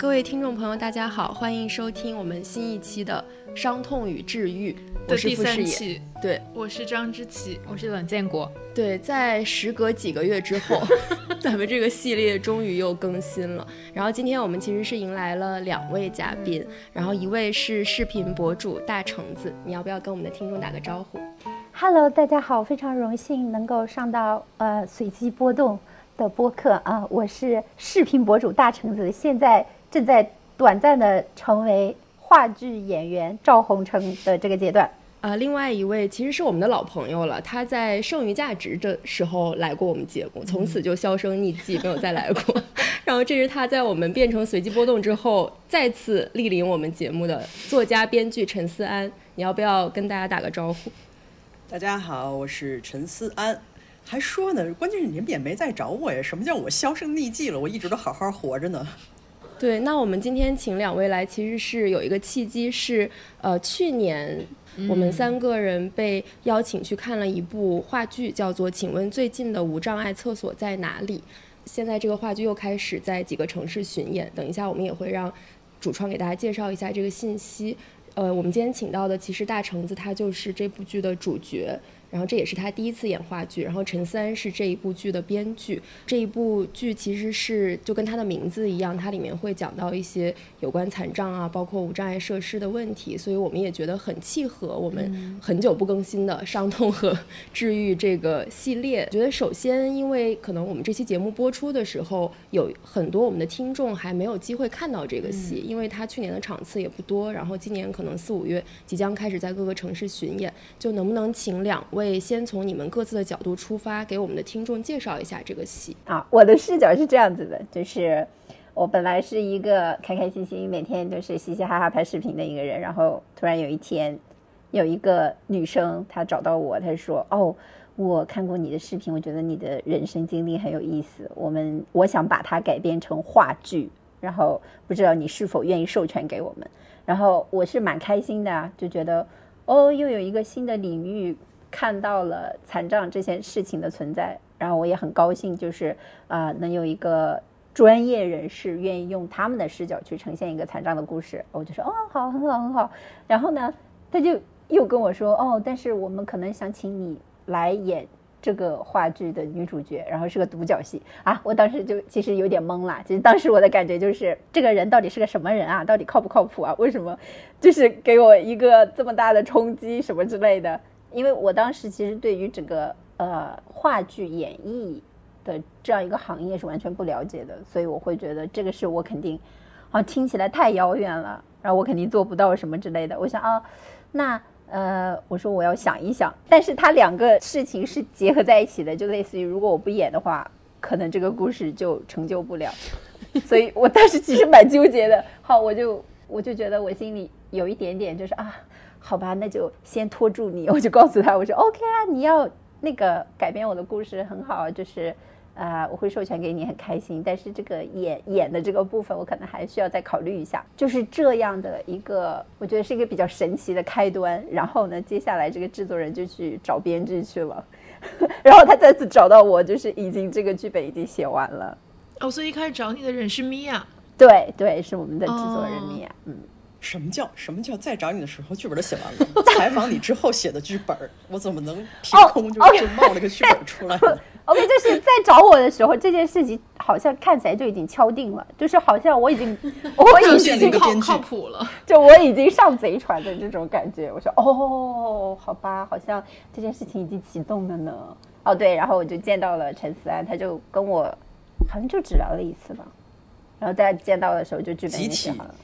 各位听众朋友大家好，欢迎收听我们新一期的伤痛与治愈的第3期。 对， 我是张之琪， 我是冷建国。 对，在时隔几个月之后咱们这个系列终于又更新了。然后今天我们其实是迎来了2位嘉宾，然后一位是视频博主大橙子，你要不要跟我们的听众打个招呼？ Hello， 大家好，非常荣幸能够上到随机波动的播客啊，我是视频博主大橙子，现在正在短暂的成为话剧演员赵宏成的这个阶段。 另外一位其实是我们的老朋友了，他在剩余价值的时候来过我们节目，从此就销声匿迹，没有再来过。然后这是他在我们变成随机波动之后再次莅临我们节目的作家编剧陈思安，你要不要跟大家打个招呼？ 大家好，我是陈思安。还说呢，关键是你们也没再找我呀，什么叫我销声匿迹了？我一直都好好活着呢。 对，那我们今天请2位来其实是有一个契机，是去年我们3个人被邀请去看了一部话剧，叫做《请问最近的无障碍厕所在哪里》。现在这个话剧又开始在几个城市巡演，等一下我们也会让主创给大家介绍一下这个信息。我们今天请到的其实大橙子他就是这部剧的主角，然后这也是他第一次演话剧，然后陈思安是这一部剧的编剧。这一部剧其实是就跟他的名字一样，它里面会讲到一些有关残障啊包括无障碍设施的问题，所以我们也觉得很契合我们很久不更新的伤痛和治愈这个系列。觉得首先因为可能我们这期节目播出的时候有很多我们的听众还没有机会看到这个戏，因为他去年的场次也不多，然后今年可能4、5月即将开始在各个城市巡演，就能不能请2位先从你们各自的角度出发，给我们的听众介绍一下这个戏啊？我的视角是这样子的，就是我本来是一个开开心心每天就是嘻嘻哈哈拍视频的一个人，然后突然有一天有一个女生她找到我，她说我看过你的视频，我觉得你的人生经历很有意思，我想把它改编成话剧，然后不知道你是否愿意授权给我们。然后我是蛮开心的啊，就觉得又有一个新的领域看到了残障这件事情的存在，然后我也很高兴，就是能有一个专业人士愿意用他们的视角去呈现一个残障的故事，我就说好，很好很好。然后呢他就又跟我说但是我们可能想请你来演这个话剧的女主角，然后是个独角戏啊！我当时就其实有点懵了，其实当时我的感觉就是这个人到底是个什么人啊？到底靠不靠谱啊？为什么就是给我一个这么大的冲击什么之类的？因为我当时其实对于整个话剧演绎的这样一个行业是完全不了解的，所以我会觉得这个事我肯定听起来太遥远了，然后我肯定做不到什么之类的。我想那我说我要想一想，但是它2个事情是结合在一起的，就类似于如果我不演的话，可能这个故事就成就不了。所以我当时其实蛮纠结的。好，我就觉得我心里有一点点就是好吧，那就先拖住你。我就告诉他，我说 OK 啊，你要那个改编我的故事很好，就是我会授权给你，很开心，但是这个演的这个部分我可能还需要再考虑一下。就是这样的一个我觉得是一个比较神奇的开端。然后呢接下来这个制作人就去找编剧去了然后他再次找到我，就是这个剧本已经写完了。 所以一开始找你的人是米娅。 对，是我们的制作人米娅。 什么叫在找你的时候剧本都写完了？采访你之后写的剧本，我怎么能凭空就冒了个剧本出来呢 OK， 就是在找我的时候，这件事情好像看起来就已经敲定了，就是好像我已经靠谱了， 就我已经上贼船的这种感觉。我说好吧，好像这件事情已经启动了呢。对，然后我就见到了陈思安，他就跟我好像就只聊了1次吧，然后在见到的时候就剧本已经写好了。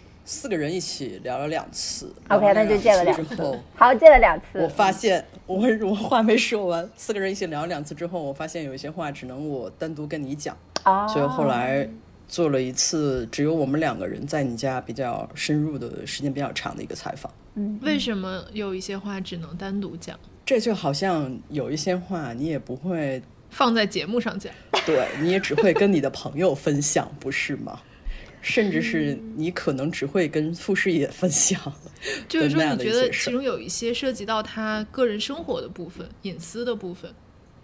4个人一起聊了2次 ，OK， 那就见了2次。好，见了2次。 我发现我话没说完，4个人一起聊了2次之后，我发现有一些话只能我单独跟你讲，所以后来做了一次只有我们2个人在你家比较深入的时间比较长的一个采访。 为什么有一些话只能单独讲？ 这就好像有一些话你也不会放在节目上讲， 对，你也只会跟你的朋友分享，不是吗？甚至是你可能只会跟傅师爷分享。 就是说你觉得其中有一些涉及到他个人生活的部分、隐私的部分。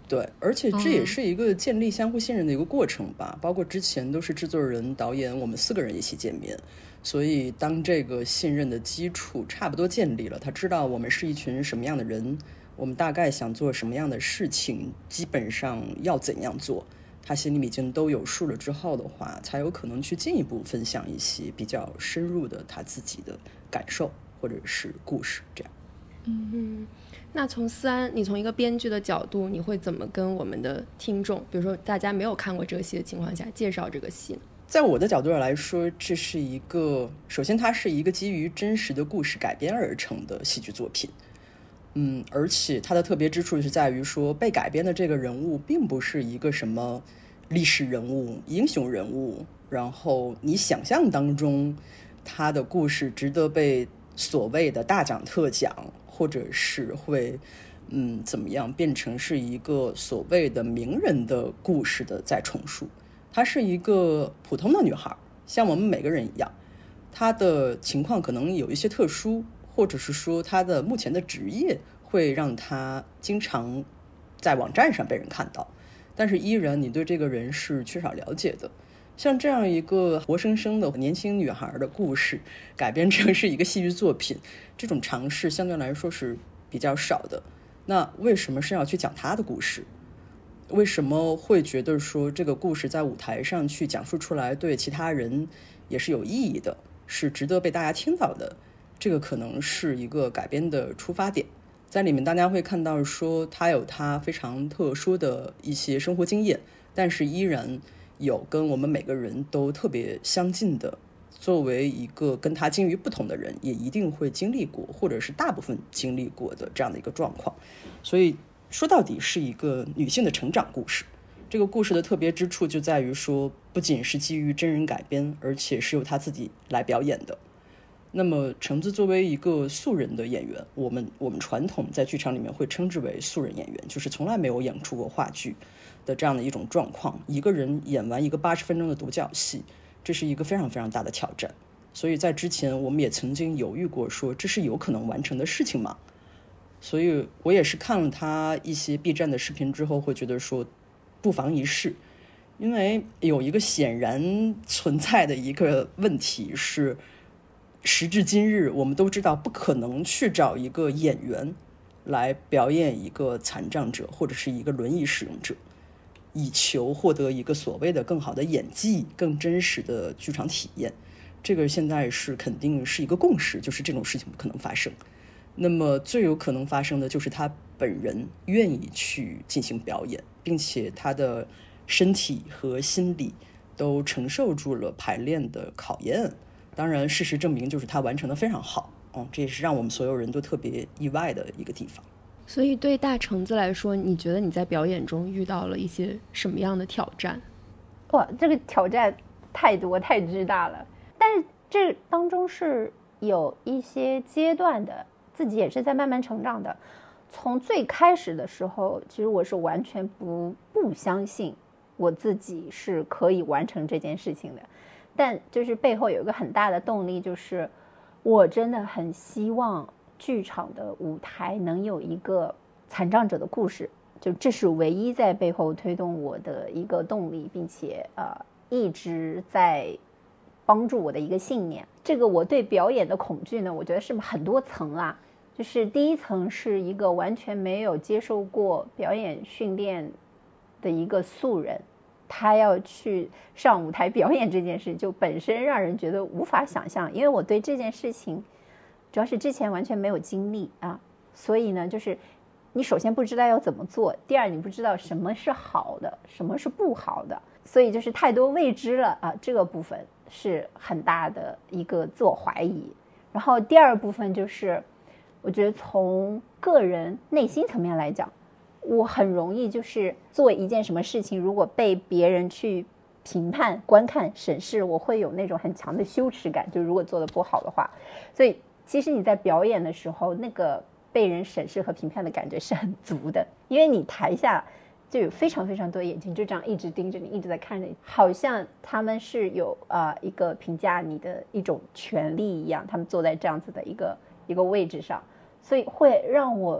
对，而且这也是一个建立相互信任的一个过程吧，包括之前都是制作人、导演，我们4个人一起见面，所以当这个信任的基础差不多建立了，他知道我们是一群什么样的人，我们大概想做什么样的事情，基本上要怎样做，他心里已经都有数了之后的话，才有可能去进一步分享一些比较深入的他自己的感受或者是故事这样。 那从思安，你从一个编剧的角度，你会怎么跟我们的听众，比如说大家没有看过这个戏的情况下，介绍这个戏？ 在我的角度上来说，这是一个，首先它是一个基于真实的故事改编而成的戏剧作品。而且它的特别之处是在于说，被改编的这个人物并不是一个什么历史人物、英雄人物，然后你想象当中他的故事值得被所谓的大奖特奖，或者是会怎么样变成是一个所谓的名人的故事的再重述。她是一个普通的女孩，像我们每个人一样，她的情况可能有一些特殊，或者是说她的目前的职业会让她经常在网站上被人看到，但是依然你对这个人是缺少了解的。像这样一个活生生的年轻女孩的故事改编成是一个戏剧作品，这种尝试相对来说是比较少的。那为什么是要去讲她的故事？为什么会觉得说这个故事在舞台上去讲述出来对其他人也是有意义的，是值得被大家听到的？这个可能是一个改编的出发点。在里面大家会看到说他有他非常特殊的一些生活经验，但是依然有跟我们每个人都特别相近的，作为一个跟他境遇不同的人也一定会经历过，或者是大部分经历过的这样的一个状况。所以说到底是一个女性的成长故事。这个故事的特别之处就在于说，不仅是基于真人改编，而且是由她自己来表演的。那么橙子作为一个素人的演员，我们传统在剧场里面会称之为素人演员，就是从来没有演出过话剧的这样的一种状况，一个人演完一个80分钟的独角戏，这是一个非常非常大的挑战。所以在之前我们也曾经犹豫过，说这是有可能完成的事情吗？所以我也是看了他一些 B 站的视频之后，会觉得说不妨一试。因为有一个显然存在的一个问题是，时至今日我们都知道不可能去找一个演员来表演一个残障者或者是一个轮椅使用者，以求获得一个所谓的更好的演技、更真实的剧场体验。这个现在是肯定是一个共识，就是这种事情不可能发生。那么最有可能发生的就是他本人愿意去进行表演，并且他的身体和心理都承受住了排练的考验。当然事实证明就是他完成的非常好，这也是让我们所有人都特别意外的一个地方。 所以对大橙子来说，你觉得你在表演中遇到了一些什么样的挑战？ 哇，这个挑战太多太巨大了，但是这当中是有一些阶段的，自己也是在慢慢成长的。从最开始的时候，其实我是完全不相信我自己是可以完成这件事情的，但就是背后有一个很大的动力，就是我真的很希望剧场的舞台能有一个残障者的故事，就这是唯一在背后推动我的一个动力，并且一直在帮助我的一个信念。这个我对表演的恐惧呢，我觉得是很多层啊。就是第一层是一个完全没有接受过表演训练的一个素人，他要去上舞台表演这件事就本身让人觉得无法想象，因为我对这件事情主要是之前完全没有经历啊，所以呢就是你首先不知道要怎么做，第二你不知道什么是好的什么是不好的，所以就是太多未知了啊，这个部分是很大的一个自我怀疑。然后第二部分就是我觉得从个人内心层面来讲，我很容易就是做一件什么事情，如果被别人去评判、观看、审视，我会有那种很强的羞耻感，就如果做得不好的话。所以其实你在表演的时候，那个被人审视和评判的感觉是很足的，因为你台下就有非常非常多眼睛就这样一直盯着你，一直在看着你，好像他们是有一个评价你的一种权利一样，他们坐在这样子的一个位置上，所以会让我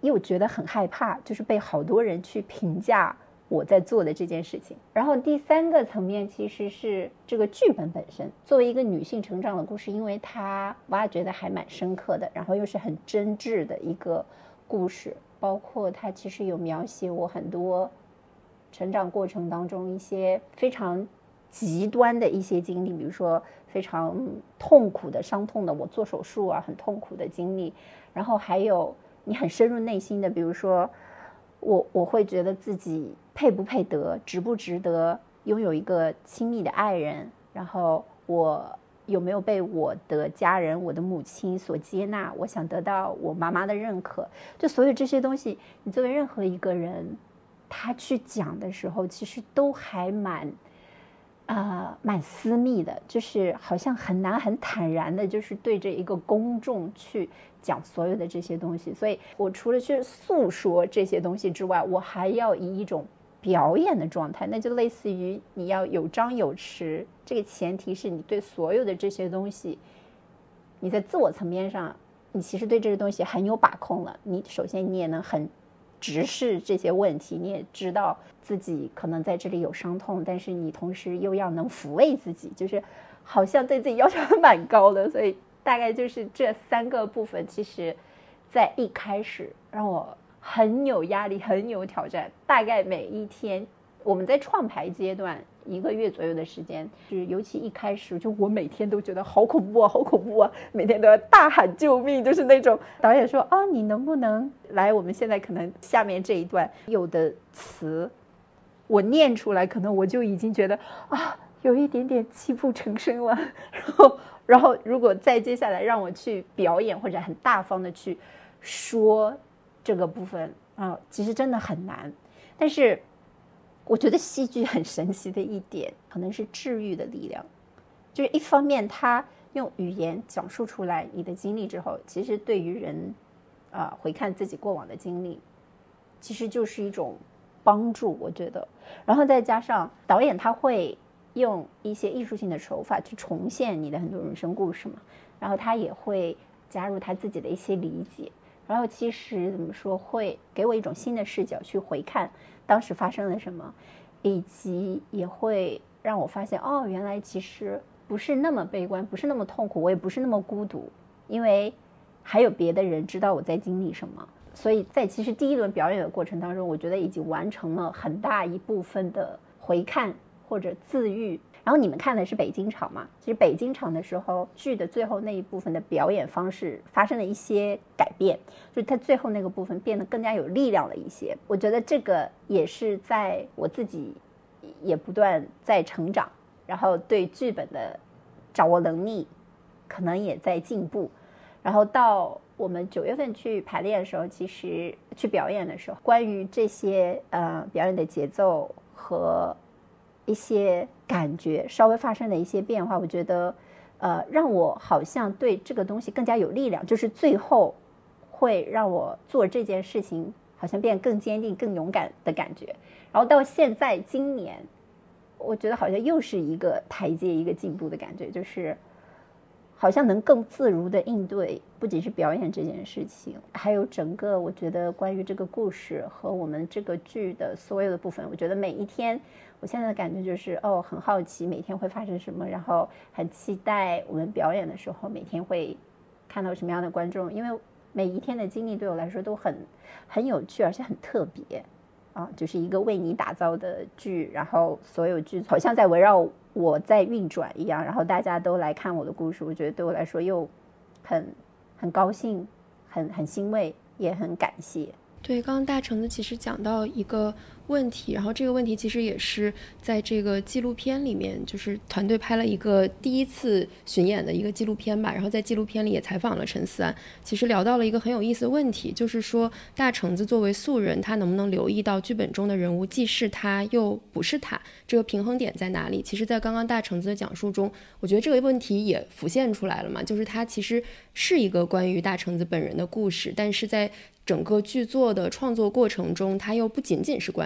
又觉得很害怕，就是被好多人去评价我在做的这件事情。然后第三个层面其实是这个剧本本身，作为一个女性成长的故事，因为它挖掘的还蛮深刻的，然后又是很真挚的一个故事，包括它其实有描写我很多成长过程当中一些非常极端的一些经历，比如说非常痛苦的伤痛的我做手术啊，很痛苦的经历，然后还有你很深入内心的，比如说我会觉得自己配不配得，值不值得拥有一个亲密的爱人，然后我有没有被我的家人我的母亲所接纳，我想得到我妈妈的认可，就所有这些东西你作为任何一个人他去讲的时候其实都还蛮私密的，就是好像很难很坦然的就是对着一个公众去讲所有的这些东西。所以我除了去诉说这些东西之外，我还要以一种表演的状态，那就类似于你要有张有弛，这个前提是你对所有的这些东西你在自我层面上你其实对这些东西很有把控了，你首先你也能很直视这些问题，你也知道自己可能在这里有伤痛，但是你同时又要能抚慰自己，就是好像对自己要求还蛮高的。所以大概就是这三个部分其实在一开始让我很有压力很有挑战。大概每一天我们在创排阶段1个月左右的时间，就是尤其一开始就我每天都觉得好恐怖啊好恐怖啊，每天都要大喊救命，就是那种导演说你能不能来，我们现在可能下面这一段有的词我念出来可能我就已经觉得有一点点泣不成声了，然后如果再接下来让我去表演或者很大方的去说这个部分其实真的很难。但是我觉得戏剧很神奇的一点可能是治愈的力量，就是一方面它用语言讲述出来你的经历之后，其实对于人回看自己过往的经历其实就是一种帮助我觉得。然后再加上导演他会用一些艺术性的手法去重现你的很多人生故事嘛，然后他也会加入他自己的一些理解，然后其实怎么说会给我一种新的视角去回看当时发生了什么，以及也会让我发现原来其实不是那么悲观，不是那么痛苦，我也不是那么孤独，因为还有别的人知道我在经历什么。所以在其实第一轮表演的过程当中，我觉得已经完成了很大一部分的回看或者自愈。然后你们看的是北京场嘛，其实北京场的时候剧的最后那一部分的表演方式发生了一些改变，就是它最后那个部分变得更加有力量了一些。我觉得这个也是在我自己也不断在成长，然后对剧本的掌握能力可能也在进步。然后到我们9月份去排练的时候，其实去表演的时候，关于这些表演的节奏和一些感觉稍微发生的一些变化，我觉得让我好像对这个东西更加有力量，就是最后会让我做这件事情好像变得更坚定更勇敢的感觉。然后到现在今年我觉得好像又是一个台阶一个进步的感觉，就是好像能更自如的应对不仅是表演这件事情，还有整个我觉得关于这个故事和我们这个剧的所有的部分。我觉得每一天我现在的感觉就是很好奇每天会发生什么，然后很期待我们表演的时候每天会看到什么样的观众，因为每一天的经历对我来说都很有趣而且很特别就是一个为你打造的剧，然后所有剧好像在围绕我在运转一样，然后大家都来看我的故事，我觉得对我来说又很高兴，很欣慰，也很感谢。 对，刚刚大橙子其实讲到一个问题，然后这个问题其实也是在这个纪录片里面，就是团队拍了一个第一次巡演的一个纪录片吧，然后在纪录片里也采访了陈思安，其实聊到了一个很有意思的问题，就是说大橙子作为素人，他能不能留意到剧本中的人物既是他又不是他，这个平衡点在哪里？其实在刚刚大橙子的讲述中，我觉得这个问题也浮现出来了嘛，就是它其实是一个关于大橙子本人的故事，但是在整个剧作的创作过程中，它又不仅仅是关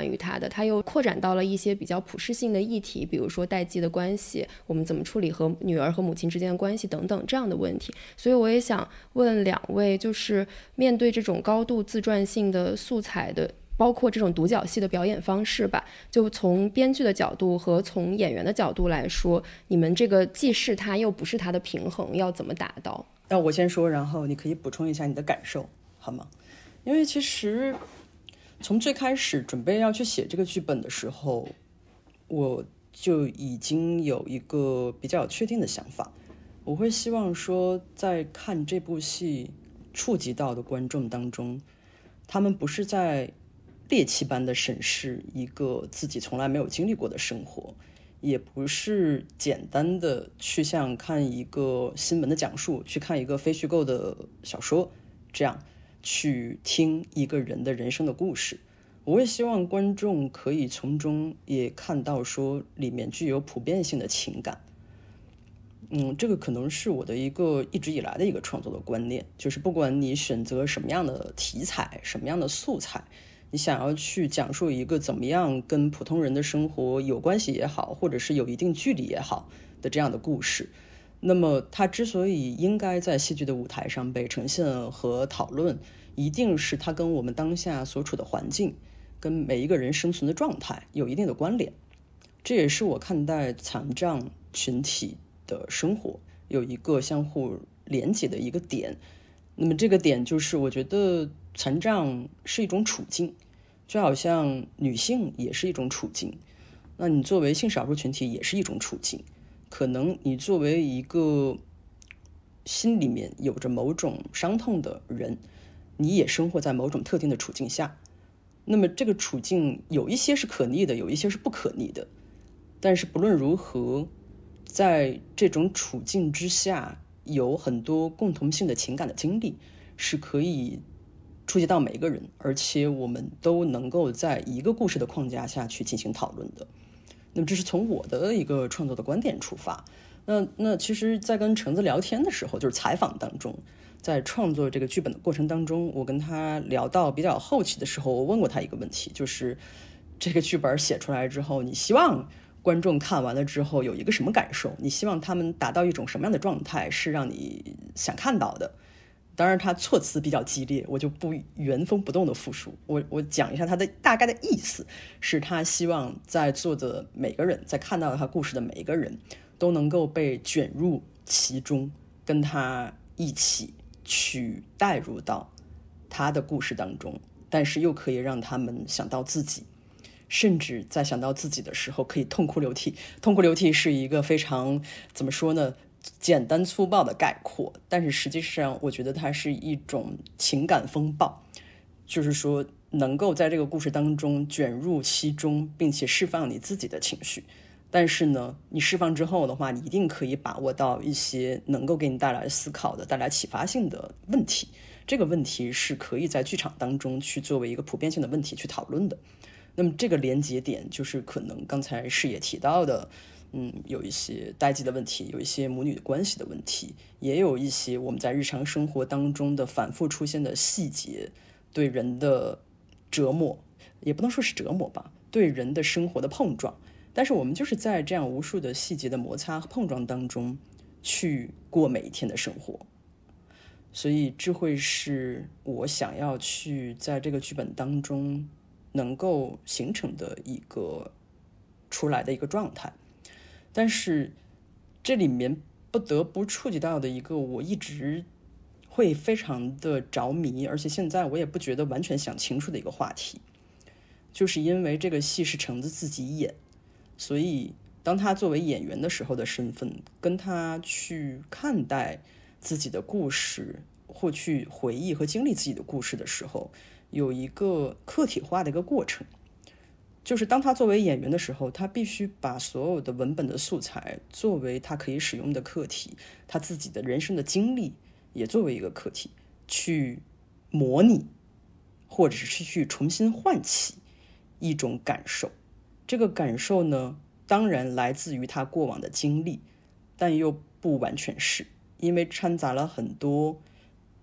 关于他的，他又扩展到了一些比较普世性的议题，比如说代际的关系，我们怎么处理和女儿和母亲之间的关系等等这样的问题。所以我也想问两位，就是面对这种高度自传性的素材的，包括这种独角戏的表演方式吧，就从编剧的角度和从演员的角度来说，你们这个既是它又不是它的平衡要怎么达到？ 那我先说，然后你可以补充一下你的感受好吗？因为其实从最开始准备要去写这个剧本的时候，我就已经有一个比较确定的想法，我会希望说在看这部戏触及到的观众当中，他们不是在猎奇般的审视一个自己从来没有经历过的生活，也不是简单的去像看一个新闻的讲述，去看一个非虚构的小说，这样去听一个人的人生的故事。我会希望观众可以从中也看到说里面具有普遍性的情感。这个可能是我的一个一直以来的一个创作的观念，就是不管你选择什么样的题材，什么样的素材，你想要去讲述一个怎么样跟普通人的生活有关系也好，或者是有一定距离也好的这样的故事，那么它之所以应该在戏剧的舞台上被呈现和讨论，一定是它跟我们当下所处的环境，跟每一个人生存的状态有一定的关联。这也是我看待残障群体的生活有一个相互连接的一个点。那么这个点就是我觉得残障是一种处境，就好像女性也是一种处境，那你作为性少数群体也是一种处境，可能你作为一个心里面有着某种伤痛的人，你也生活在某种特定的处境下。那么这个处境有一些是可逆的，有一些是不可逆的，但是不论如何，在这种处境之下有很多共同性的情感的经历是可以触及到每一个人，而且我们都能够在一个故事的框架下去进行讨论的。那么这是从我的一个创作的观点出发。那其实在跟橙子聊天的时候，就是采访当中，在创作这个剧本的过程当中，我跟他聊到比较后期的时候，我问过他一个问题，就是这个剧本写出来之后，你希望观众看完了之后有一个什么感受？你希望他们达到一种什么样的状态是让你想看到的？当然他措辞比较激烈，我就不原封不动的复述，我讲一下他的大概的意思，是他希望在座的每个人，在看到他故事的每一个人都能够被卷入其中，跟他一起去带入到他的故事当中，但是又可以让他们想到自己，甚至在想到自己的时候可以痛哭流涕。痛哭流涕是一个非常怎么说呢，简单粗暴的概括，但是实际上我觉得它是一种情感风暴，就是说能够在这个故事当中卷入其中，并且释放你自己的情绪。但是呢，你释放之后的话，你一定可以把握到一些能够给你带来思考的、带来启发性的问题。这个问题是可以在剧场当中去作为一个普遍性的问题去讨论的。那么这个连接点就是可能刚才是也提到的，有一些代际的问题，有一些母女关系的问题，也有一些我们在日常生活当中的反复出现的细节对人的折磨，也不能说是折磨吧，对人的生活的碰撞。但是我们就是在这样无数的细节的摩擦和碰撞当中去过每一天的生活，所以这会是我想要去在这个剧本当中能够形成的一个出来的一个状态。但是这里面不得不触及到的一个我一直会非常的着迷，而且现在我也不觉得完全想清楚的一个话题，就是因为这个戏是橙子自己演，所以当他作为演员的时候的身份，跟他去看待自己的故事或去回忆和经历自己的故事的时候，有一个客体化的一个过程。就是当他作为演员的时候，他必须把所有的文本的素材作为他可以使用的客体，他自己的人生的经历也作为一个客体去模拟，或者是去重新唤起一种感受。这个感受呢，当然来自于他过往的经历，但又不完全是，因为掺杂了很多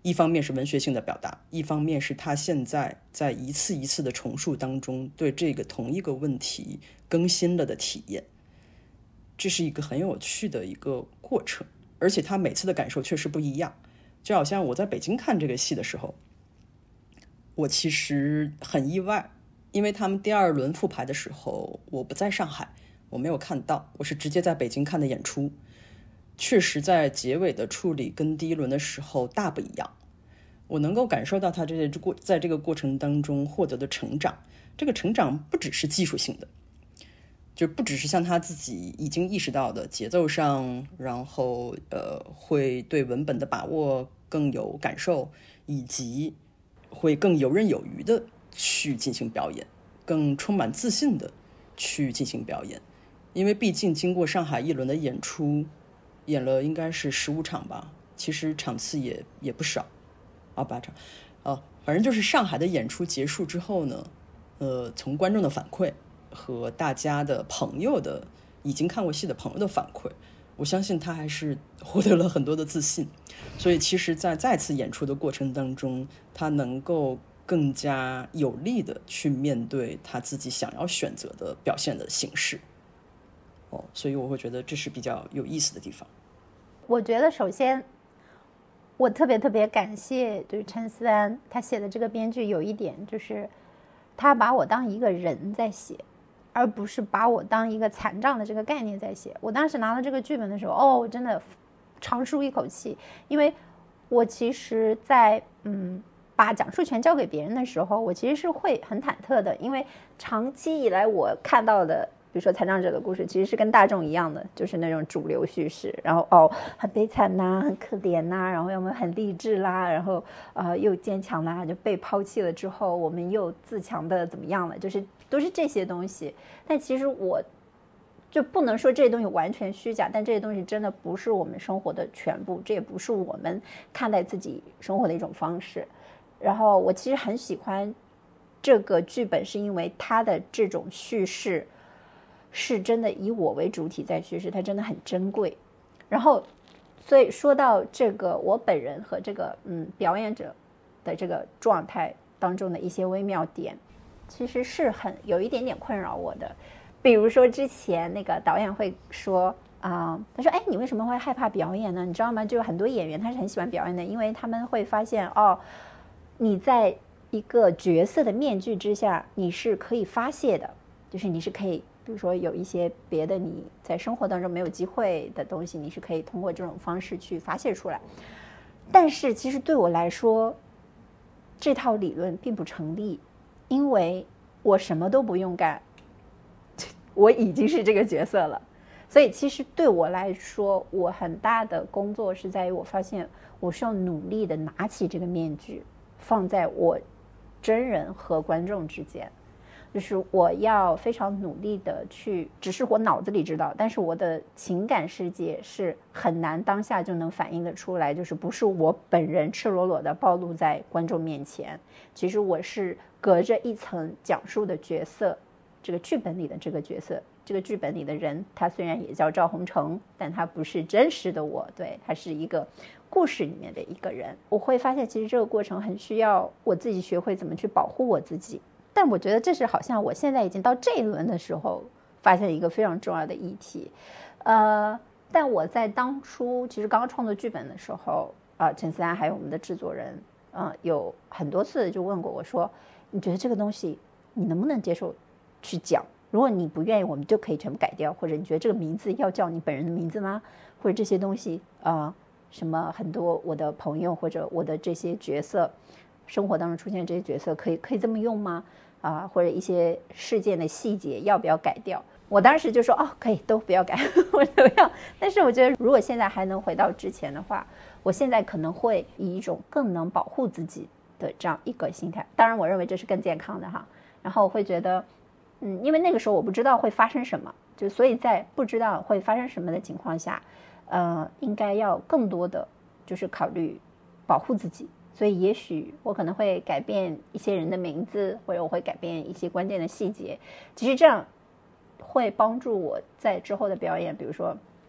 一方面是文学性的表达，一方面是他现在在一次一次的重述当中对这个同一个问题更新了的体验。这是一个很有趣的一个过程，而且他每次的感受确实不一样。就好像我在北京看这个戏的时候，我其实很意外，因为他们第2轮复排的时候我不在上海，我没有看到，我是直接在北京看的演出。确实在结尾的处理跟第1轮的时候大不一样，我能够感受到他在这个过程当中获得的成长。这个成长不只是技术性的，就不只是像他自己已经意识到的节奏上，然后会对文本的把握更有感受，以及会更游刃有余的去进行表演，更充满自信的去进行表演。因为毕竟经过上海1轮的演出，演了应该是15场吧，其实场次也不少，8场反正就是上海的演出结束之后呢，从观众的反馈和大家的朋友的已经看过戏的朋友的反馈，我相信他还是获得了很多的自信。所以其实在再次演出的过程当中，他能够更加有力的去面对他自己想要选择的表现的形式。所以我会觉得这是比较有意思的地方。 我觉得首先我特别感谢就是陈思安他写的这个编剧，有一点就是他把我当一个人在写，而不是把我当一个残障的这个概念在写。我当时拿到这个剧本的时候，我真的长舒一口气，因为我其实在把讲述权交给别人的时候，我其实是会很忐忑的，因为长期以来我看到的比如说残障者的故事其实是跟大众一样的，就是那种主流叙事，然后很悲惨呐，很可怜呐，然后要么很励志啦，然后又坚强啦，就被抛弃了之后我们又自强的怎么样了，就是都是这些东西。但其实我就不能说这些东西完全虚假，但这些东西真的不是我们生活的全部，这也不是我们看待自己生活的一种方式。然后我其实很喜欢这个剧本，是因为它的这种叙事是真的以我为主体在叙事，它真的很珍贵。然后所以说到这个我本人和这个表演者的这个状态当中的一些微妙点，其实是有一点点困扰我的。比如说之前那个导演会说他说你为什么会害怕表演呢？你知道吗？就有很多演员他是很喜欢表演的，因为他们会发现你在一个角色的面具之下你是可以发泄的，就是你是可以比如说有一些别的你在生活当中没有机会的东西，你是可以通过这种方式去发泄出来。但是其实对我来说这套理论并不成立，因为我什么都不用干，我已经是这个角色了。所以其实对我来说，我很大的工作是在于我发现我是要努力的拿起这个面具放在我真人和观众之间，就是我要非常努力的去，只是我脑子里知道，但是我的情感世界是很难当下就能反映得出来，就是不是我本人赤裸裸的暴露在观众面前，其实我是隔着一层讲述的角色，这个剧本里的这个角色，这个剧本里的人他虽然也叫赵宏成，但他不是真实的我，对，他是一个故事里面的一个人。我会发现其实这个过程很需要我自己学会怎么去保护我自己，但我觉得这是好像我现在已经到这一轮的时候发现一个非常重要的议题。但我在当初其实刚刚创作剧本的时候陈思安还有我们的制作人有很多次就问过我说，你觉得这个东西你能不能接受去讲，如果你不愿意我们就可以全部改掉，或者你觉得这个名字要叫你本人的名字吗，或者这些东西什么很多我的朋友或者我的这些角色生活当中出现这些角色可以这么用吗或者一些事件的细节要不要改掉。我当时就说可以都不要改我都要。但是我觉得如果现在还能回到之前的话，我现在可能会以一种更能保护自己的这样一个心态，当然我认为这是更健康的哈。然后我会觉得因为那个时候我不知道会发生什么，就所以在不知道会发生什么的情况下应该要更多的就是考虑保护自己。所以也许我可能会改变一些人的名字，或者我会改变一些关键的细节，其实这样会帮助我在之后的表演，比如说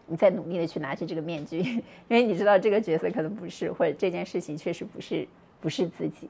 你在努力的去拿起这个面具，因为你知道这个角色可能不是，或者这件事情确实不是自己。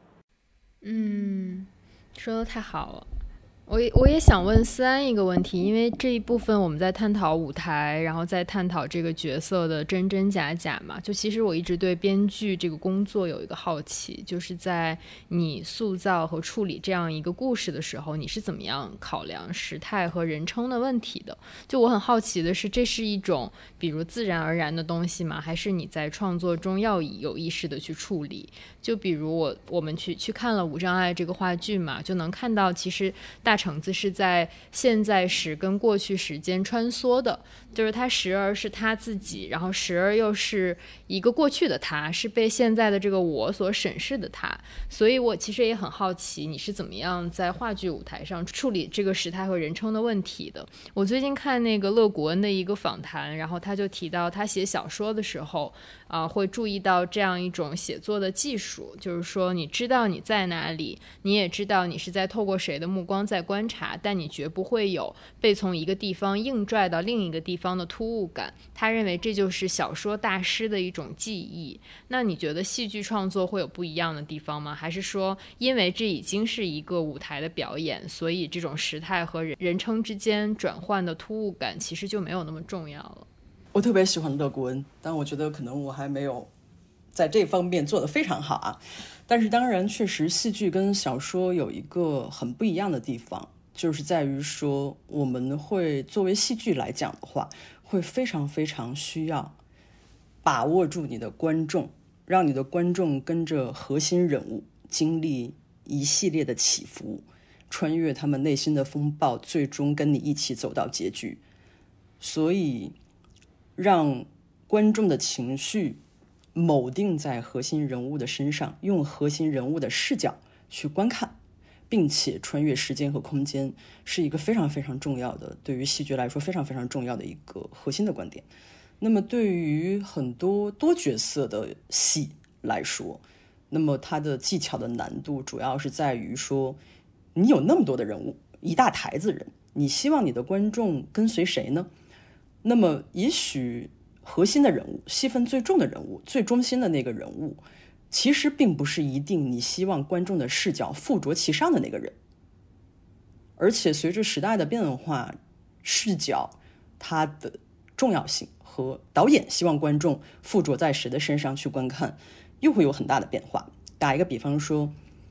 说的太好了。我也想问思安一个问题，因为这一部分我们在探讨舞台，然后在探讨这个角色的真真假假嘛。就其实我一直对编剧这个工作有一个好奇，就是在你塑造和处理这样一个故事的时候，你是怎么样考量时态和人称的问题的？就我很好奇的是，这是一种比如自然而然的东西吗？还是你在创作中要有意识的去处理？就比如我们去看了《无障碍》这个话剧嘛，就能看到其实大橙子是在现在时跟过去时间穿梭的，就是他时而是他自己，然后时而又是一个过去的他，是被现在的这个我所审视的他。所以我其实也很好奇你是怎么样在话剧舞台上处理这个时态和人称的问题的。我最近看那个勒古恩的一个访谈，然后他就提到他写小说的时候会注意到这样一种写作的技术，就是说你知道你在哪里，你也知道你是在透过谁的目光在观察，但你绝不会有被从一个地方硬拽到另一个地方的突兀感。他认为这就是小说大师的一种技艺。那你觉得戏剧创作会有不一样的地方吗？还是说因为这已经是一个舞台的表演，所以这种时态和人称之间转换的突兀感其实就没有那么重要了？ 我特别喜欢勒古恩，但我觉得可能我还没有在这方面做得非常好啊。但是当然确实戏剧跟小说有一个很不一样的地方，就是在于说我们会作为戏剧来讲的话，会非常非常需要把握住你的观众，让你的观众跟着核心人物经历一系列的起伏，穿越他们内心的风暴，最终跟你一起走到结局。所以让观众的情绪铆定在核心人物的身上，用核心人物的视角去观看，并且穿越时间和空间，是一个非常非常重要的，对于戏剧来说非常非常重要的一个核心的观点。那么对于很多多角色的戏来说，那么它的技巧的难度主要是在于说，你有那么多的人物，一大台子人，你希望你的观众跟随谁呢？那么也许核心的人物，戏份最重的人物，最中心的那个人物，其实并不是一定你希望观众的视角附着其上的那个人。而且随着时代的变化，视角它的重要性和导演希望观众附着在谁的身上去观看又会有很大的变化。打一个比方说，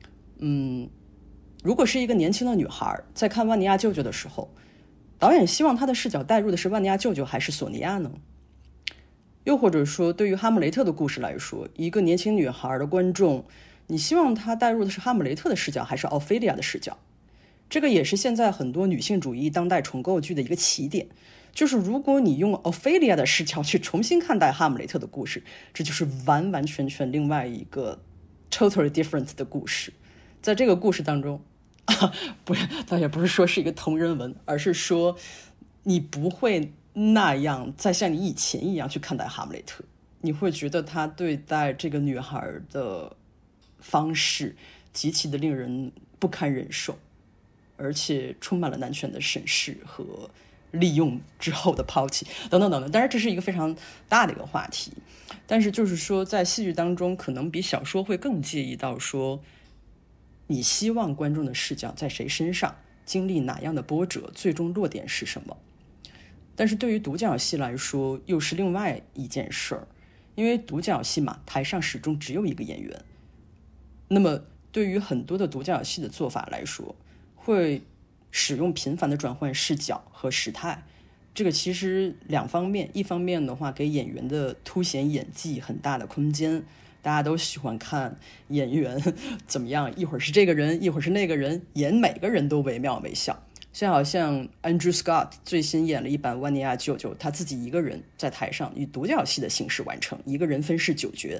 如果是一个年轻的女孩在看万尼亚舅舅的时候，导演希望她的视角带入的是万尼亚舅舅还是索尼娅呢？又或者说对于哈姆雷特的故事来说，一个年轻女孩的观众，你希望她带入的是哈姆雷特的视角还是奥菲利亚的视角？这个也是现在很多女性主义当代重构剧的一个起点，就是如果你用奥菲利亚的视角去重新看待哈姆雷特的故事，这就是完完全全另外一个 totally different 的故事。在这个故事当中不是，倒也不是说是一个同人文，而是说你不会那样再像你以前一样去看待哈姆雷特，你会觉得他对待这个女孩的方式极其的令人不堪忍受，而且充满了男权的审视和利用之后的抛弃等等等等。当然这是一个非常大的一个话题，但是就是说在戏剧当中可能比小说会更介意到说你希望观众的视角在谁身上，经历哪样的波折，最终落点是什么。但是对于独角戏来说又是另外一件事儿，因为独角戏嘛，台上始终只有一个演员。那么对于很多的独角戏的做法来说，会使用频繁的转换视角和时态，这个其实两方面，一方面的话给演员的凸显演技很大的空间，大家都喜欢看演员怎么样，一会儿是这个人一会儿是那个人，演每个人都惟妙惟肖。好像 Andrew Scott 最新演了一版万尼亚舅舅，他自己一个人在台上以独角戏的形式完成，一个人分饰9角。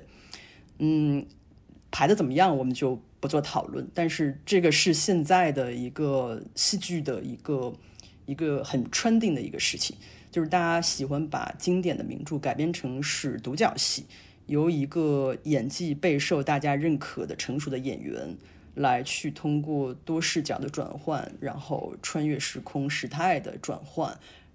排的怎么样我们就不做讨论，但是这个是现在的一个戏剧的一个很trending的一个事情，就是大家喜欢把经典的名著改编成是独角戏，由一个演技备受大家认可的成熟的演员来去通过多视角的转换，然后穿越时空时态的转换，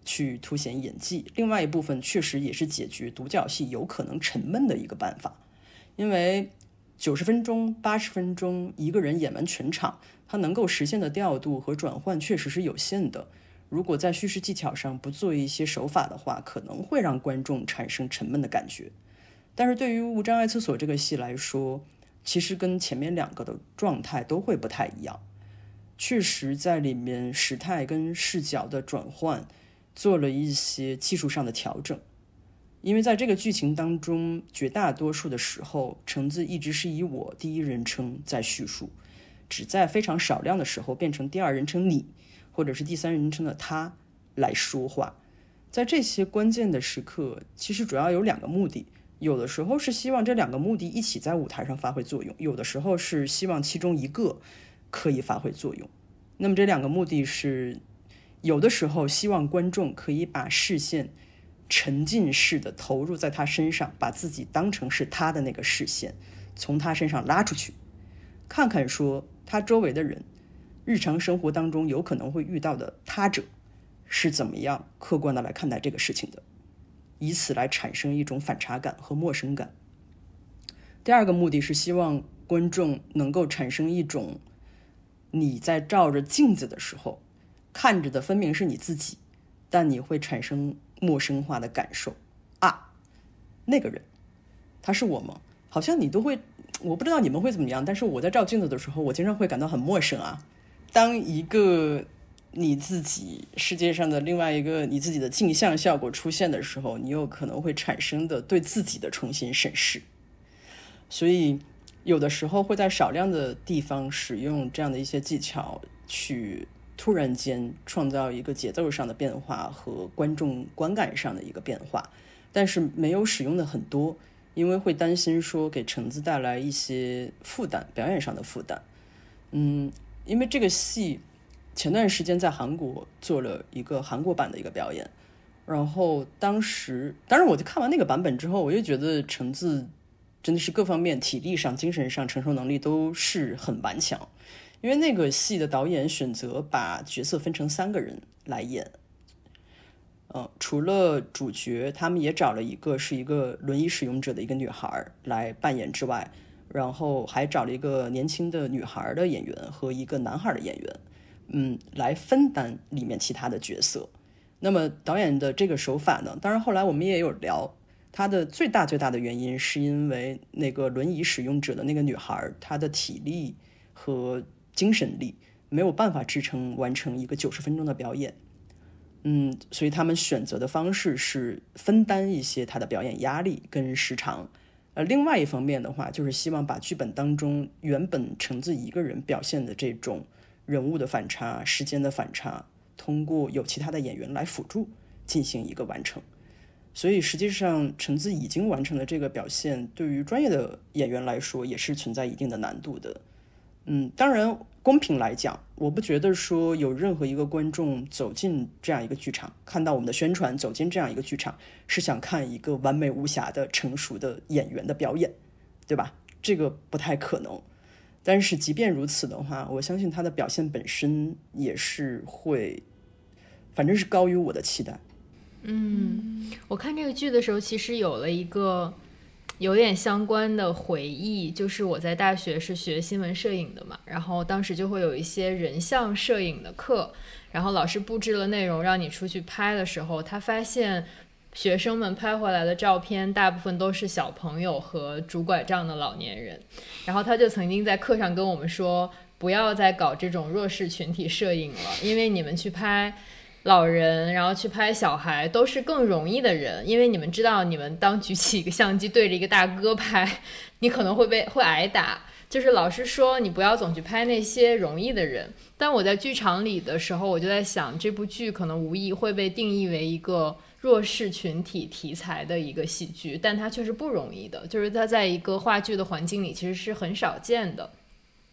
去凸显演技，另外一部分确实也是解决独角戏有可能沉闷的一个办法。因为90分钟、80分钟一个人演完全场，他能够实现的调度和转换确实是有限的。如果在叙事技巧上不做一些手法的话，可能会让观众产生沉闷的感觉。但是对于无障碍厕所这个戏来说，其实跟前面2个的状态都会不太一样。确实在里面时态跟视角的转换做了一些技术上的调整。因为在这个剧情当中，绝大多数的时候橙子一直是以我第一人称在叙述，只在非常少量的时候变成第二人称你或者是第三人称的他来说话。在这些关键的时刻，其实主要有2个目的，有的时候是希望这2个目的一起在舞台上发挥作用，有的时候是希望其中一个可以发挥作用。那么这2个目的是，有的时候希望观众可以把视线沉浸式的投入在他身上，把自己当成是他的那个视线，从他身上拉出去，看看说他周围的人，日常生活当中有可能会遇到的他者是怎么样客观的来看待这个事情的，以此来产生一种反差感和陌生感。第2个目的是希望观众能够产生一种，你在照着镜子的时候看着的分明是你自己，但你会产生陌生化的感受啊，那个人他是我吗？好像你都会，我不知道你们会怎么样，但是我在照镜子的时候，我经常会感到很陌生啊。当一个你自己世界上的另外一个你自己的镜像效果出现的时候，你有可能会产生的对自己的重新审视。所以有的时候会在少量的地方使用这样的一些技巧，去突然间创造一个节奏上的变化和观众观感上的一个变化，但是没有使用的很多，因为会担心说给橙子带来一些负担，表演上的负担。因为这个戏前段时间在韩国做了一个韩国版的一个表演，然后当然我就看完那个版本之后，我就觉得橙子真的是各方面体力上精神上承受能力都是很顽强。因为那个戏的导演选择把角色分成3个人来演，除了主角他们也找了一个是一个轮椅使用者的一个女孩来扮演之外，然后还找了一个年轻的女孩的演员和一个男孩的演员，来分担里面其他的角色。那么导演的这个手法呢，当然后来我们也有聊，他的最大的原因是因为那个轮椅使用者的那个女孩，她的体力和精神力没有办法支撑完成一个90分钟的表演，所以他们选择的方式是分担一些他的表演压力跟时长。另外一方面的话，就是希望把剧本当中原本橙子一个人表现的这种人物的反差、时间的反差，通过有其他的演员来辅助进行一个完成。所以实际上橙子已经完成了这个表现，对于专业的演员来说也是存在一定的难度的。当然公平来讲，我不觉得说有任何一个观众走进这样一个剧场，看到我们的宣传走进这样一个剧场，是想看一个完美无瑕的成熟的演员的表演，对吧？这个不太可能。但是即便如此的话，我相信他的表现本身也是会，反正是高于我的期待。 我看这个剧的时候，其实有了一个有点相关的回忆，就是我在大学是学新闻摄影的嘛，然后当时就会有一些人像摄影的课，然后老师布置了内容让你出去拍的时候，他发现学生们拍回来的照片大部分都是小朋友和拄拐杖的老年人，然后他就曾经在课上跟我们说，不要再搞这种弱势群体摄影了，因为你们去拍老人然后去拍小孩都是更容易的人，因为你们知道你们当举起一个相机对着一个大哥拍，你可能会挨打，就是老师说你不要总去拍那些容易的人。但我在剧场里的时候，我就在想，这部剧可能无疑会被定义为一个弱势群体题材的一个戏剧，但它确实不容易的，就是它在一个话剧的环境里其实是很少见的。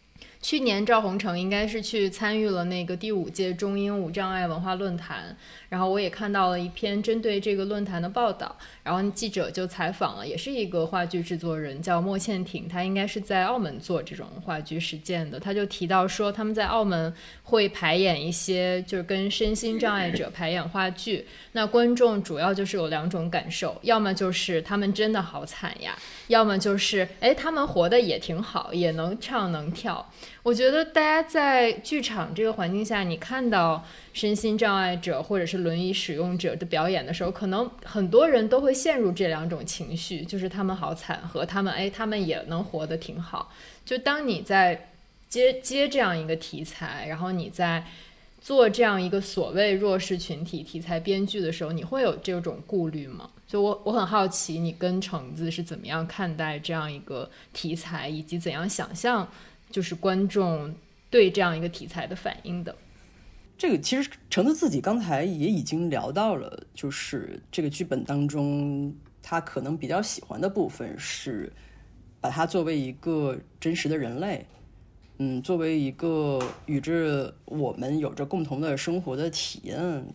去年赵宏成应该是去参与了那个第5届中英无障碍文化论坛，然后我也看到了一篇针对这个论坛的报道，然后记者就采访了，也是一个话剧制作人叫莫倩婷，他应该是在澳门做这种话剧实践的，他就提到说他们在澳门会排演一些就是跟身心障碍者排演话剧，那观众主要就是有2种感受，要么就是他们真的好惨呀，要么就是他们活得也挺好，也能唱能跳。我觉得大家在剧场这个环境下，你看到身心障碍者或者是轮椅使用者的表演的时候，可能很多人都会陷入这2种情绪，就是他们好惨和他们也能活得挺好。就当你在接这样一个题材，然后你在做这样一个所谓弱势群体题材编剧的时候，你会有这种顾虑吗？就我很好奇你跟橙子是怎么样看待这样一个题材，以及怎样想象就是观众对这样一个题材的反应的。 这个其实橙子自己刚才也已经聊到了，就是这个剧本当中他可能比较喜欢的部分是把它作为一个真实的人类，作为一个与着我们有着共同的生活的体验，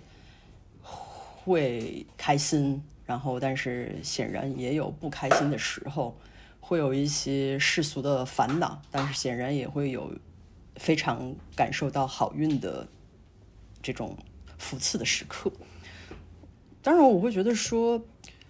会开心，然后但是显然也有不开心的时候，会有一些世俗的烦恼，但是显然也会有非常感受到好运的这种福赐的时刻。当然我会觉得说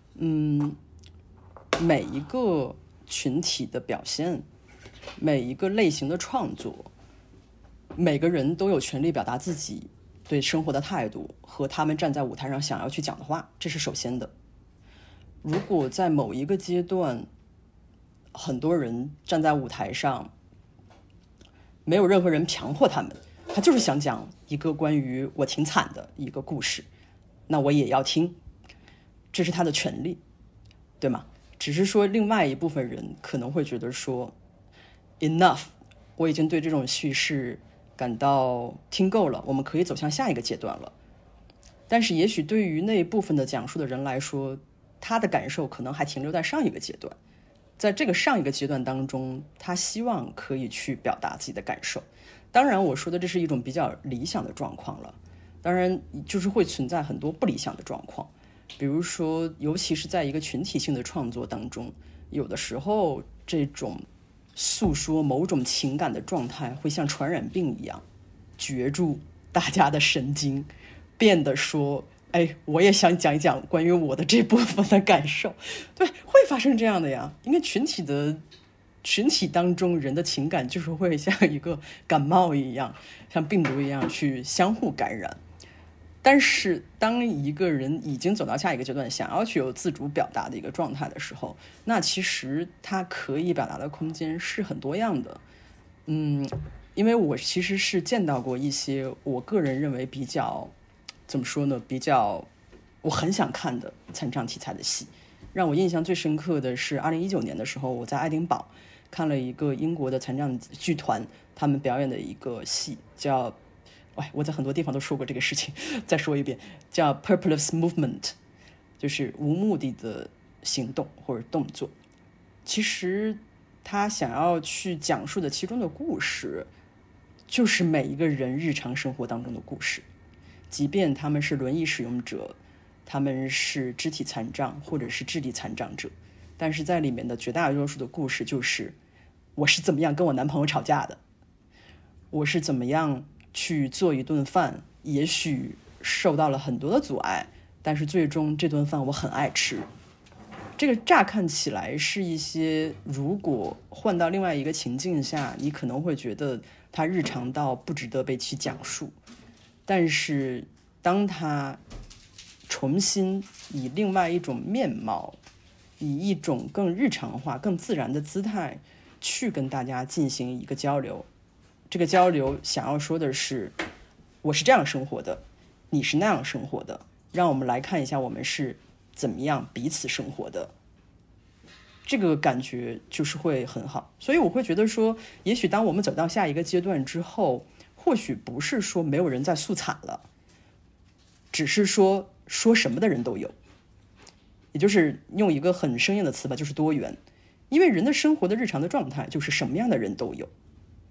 每一个群体的表现，每一个类型的创作，每个人都有权利表达自己对生活的态度和他们站在舞台上想要去讲的话，这是首先的。如果在某一个阶段很多人站在舞台上，没有任何人强迫他们，他就是想讲一个关于我挺惨的一个故事，那我也要听，这是他的权利，对吗？只是说另外一部分人可能会觉得说 enough， 我已经对这种叙事感到听够了，我们可以走向下一个阶段了。但是也许对于那一部分的讲述的人来说，他的感受可能还停留在上一个阶段，在这个上一个阶段当中，他希望可以去表达自己的感受。当然我说的这是一种比较理想的状况了，当然就是会存在很多不理想的状况，比如说尤其是在一个群体性的创作当中，有的时候这种诉说某种情感的状态会像传染病一样攫住大家的神经，变得说我也想讲一讲关于我的这部分的感受。对，会发生这样的呀，因为群体当中人的情感就是会像一个感冒一样，像病毒一样去相互感染。但是当一个人已经走到下一个阶段，想要去有自主表达的一个状态的时候，那其实他可以表达的空间是很多样的。因为我其实是见到过一些我个人认为比较怎么说呢，比较我很想看的残障题材的戏。让我印象最深刻的是2019年的时候，我在爱丁堡看了一个英国的残障剧团他们表演的一个戏，叫我在很多地方都说过这个事情，再说一遍，叫 Purposeless Movement， 就是无目的的行动或者动作。其实他想要去讲述的其中的故事，就是每一个人日常生活当中的故事，即便他们是轮椅使用者，他们是肢体残障或者是智力残障者，但是在里面的绝大多数的故事就是我是怎么样跟我男朋友吵架的，我是怎么样去做一顿饭，也许受到了很多的阻碍，但是最终这顿饭我很爱吃。这个乍看起来是一些如果换到另外一个情境下，你可能会觉得它日常到不值得被去讲述，但是当它重新以另外一种面貌，以一种更日常化更自然的姿态去跟大家进行一个交流，这个交流想要说的是我是这样生活的，你是那样生活的，让我们来看一下我们是怎么样彼此生活的，这个感觉就是会很好。所以我会觉得说，也许当我们走到下一个阶段之后，或许不是说没有人在诉惨了，只是说什么的人都有，也就是用一个很生硬的词吧，就是多元。因为人的生活的日常的状态就是什么样的人都有，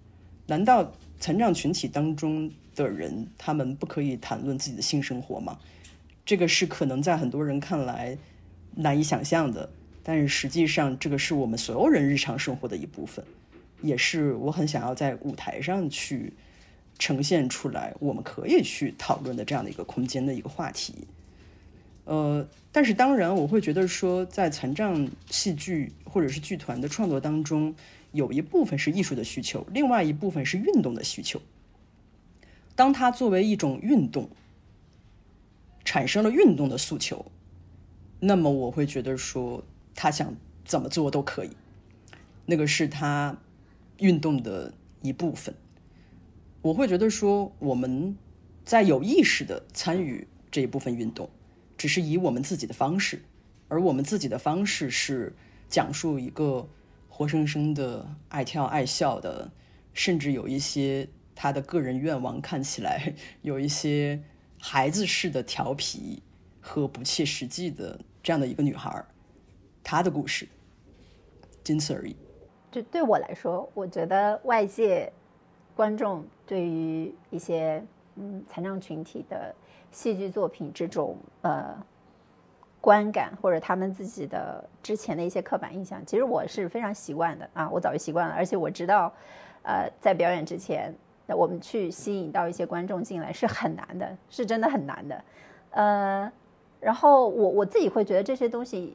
难道残障群体当中的人他们不可以谈论自己的性生活吗？这个是可能在很多人看来难以想象的，但是实际上这个是我们所有人日常生活的一部分，也是我很想要在舞台上去呈现出来我们可以去讨论的这样的一个空间的一个话题。但是当然我会觉得说，在残障戏剧或者是剧团的创作当中，有一部分是艺术的需求，另外一部分是运动的需求。当它作为一种运动产生了运动的诉求，那么我会觉得说他想怎么做都可以，那个是他运动的一部分。我会觉得说我们在有意识的参与这一部分运动，只是以我们自己的方式，而我们自己的方式是讲述一个活生生的爱跳爱笑的，甚至有一些他的个人愿望看起来有一些孩子式的调皮和不切实际的这样的一个女孩，她的故事仅此而已。 就对我来说，我觉得外界观众对于一些残障群体的戏剧作品这种观感，或者他们自己的之前的一些刻板印象，其实我是非常习惯的啊，我早就习惯了。而且我知道在表演之前我们去吸引到一些观众进来是很难的，是真的很难的。然后我自己会觉得这些东西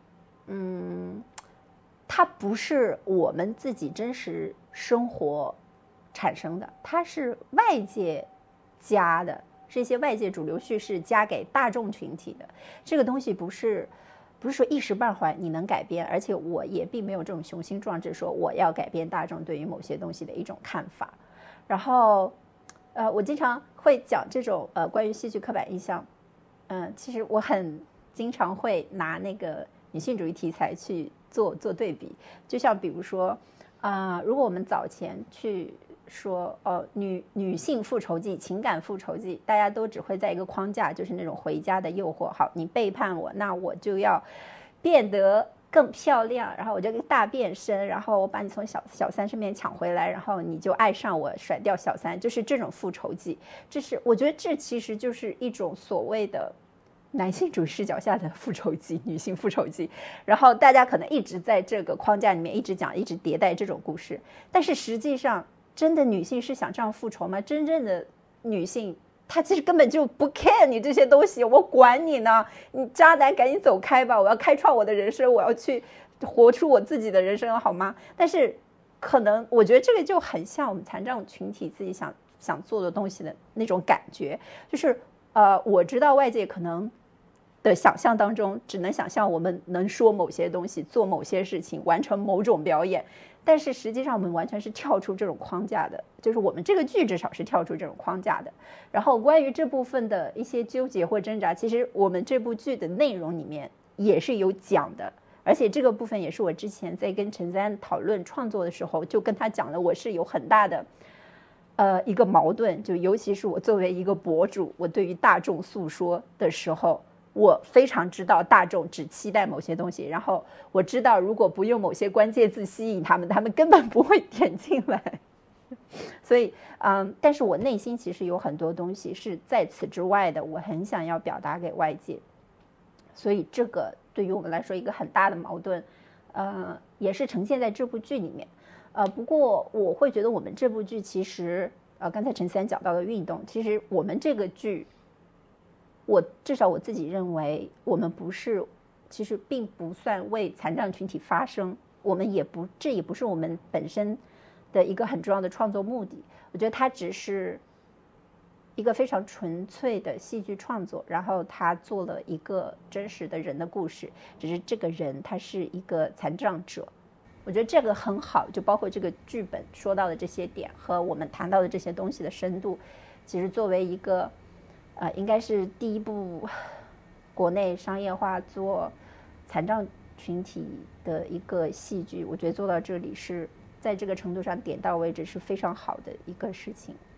它不是我们自己真实生活产生的，它是外界加的，是一些外界主流叙事加给大众群体的。这个东西不是说一时半会儿你能改变，而且我也并没有这种雄心壮志说我要改变大众对于某些东西的一种看法。然后我经常会讲这种关于戏剧刻板印象，其实我很经常会拿那个女性主义题材去做对比。就像比如说如果我们早前去说女性复仇记、情感复仇记，大家都只会在一个框架，就是那种回家的诱惑。好，你背叛我，那我就要变得更漂亮，然后我就大变身，然后我把你从小三身边抢回来，然后你就爱上我，甩掉小三，就是这种复仇记。我觉得这其实就是一种所谓的男性主义视角下的复仇记，女性复仇记。然后大家可能一直在这个框架里面一直讲，一直迭代这种故事，但是实际上真的女性是想这样复仇吗？真正的女性她其实根本就不 care 你这些东西，我管你呢，你渣男赶紧走开吧，我要开创我的人生，我要去活出我自己的人生，好吗？但是可能我觉得这个就很像我们残障群体自己想做的东西的那种感觉，就是我知道外界可能的想象当中只能想象我们能说某些东西，做某些事情，完成某种表演，但是实际上我们完全是跳出这种框架的，就是我们这个剧至少是跳出这种框架的。然后关于这部分的一些纠结或挣扎，其实我们这部剧的内容里面也是有讲的，而且这个部分也是我之前在跟陈三讨论创作的时候就跟他讲了，我是有很大的一个矛盾，就尤其是我作为一个博主，我对于大众诉说的时候，我非常知道大众只期待某些东西，然后我知道如果不用某些关键字吸引他们根本不会点进来。所以但是我内心其实有很多东西是在此之外的，我很想要表达给外界。所以这个对于我们来说一个很大的矛盾也是呈现在这部剧里面。不过我会觉得我们这部剧其实刚才陈三讲到的运动，其实我们这个剧至少我自己认为我们其实并不算为残障群体发声，这也不是我们本身的一个很重要的创作目的。我觉得它只是一个非常纯粹的戏剧创作，然后他做了一个真实的人的故事，只是这个人他是一个残障者。我觉得这个很好，就包括这个剧本说到的这些点和我们谈到的这些东西的深度，其实作为一个应该是第一部国内商业化做残障群体的一个戏剧，我觉得做到这里是在这个程度上点到为止是非常好的一个事情。对，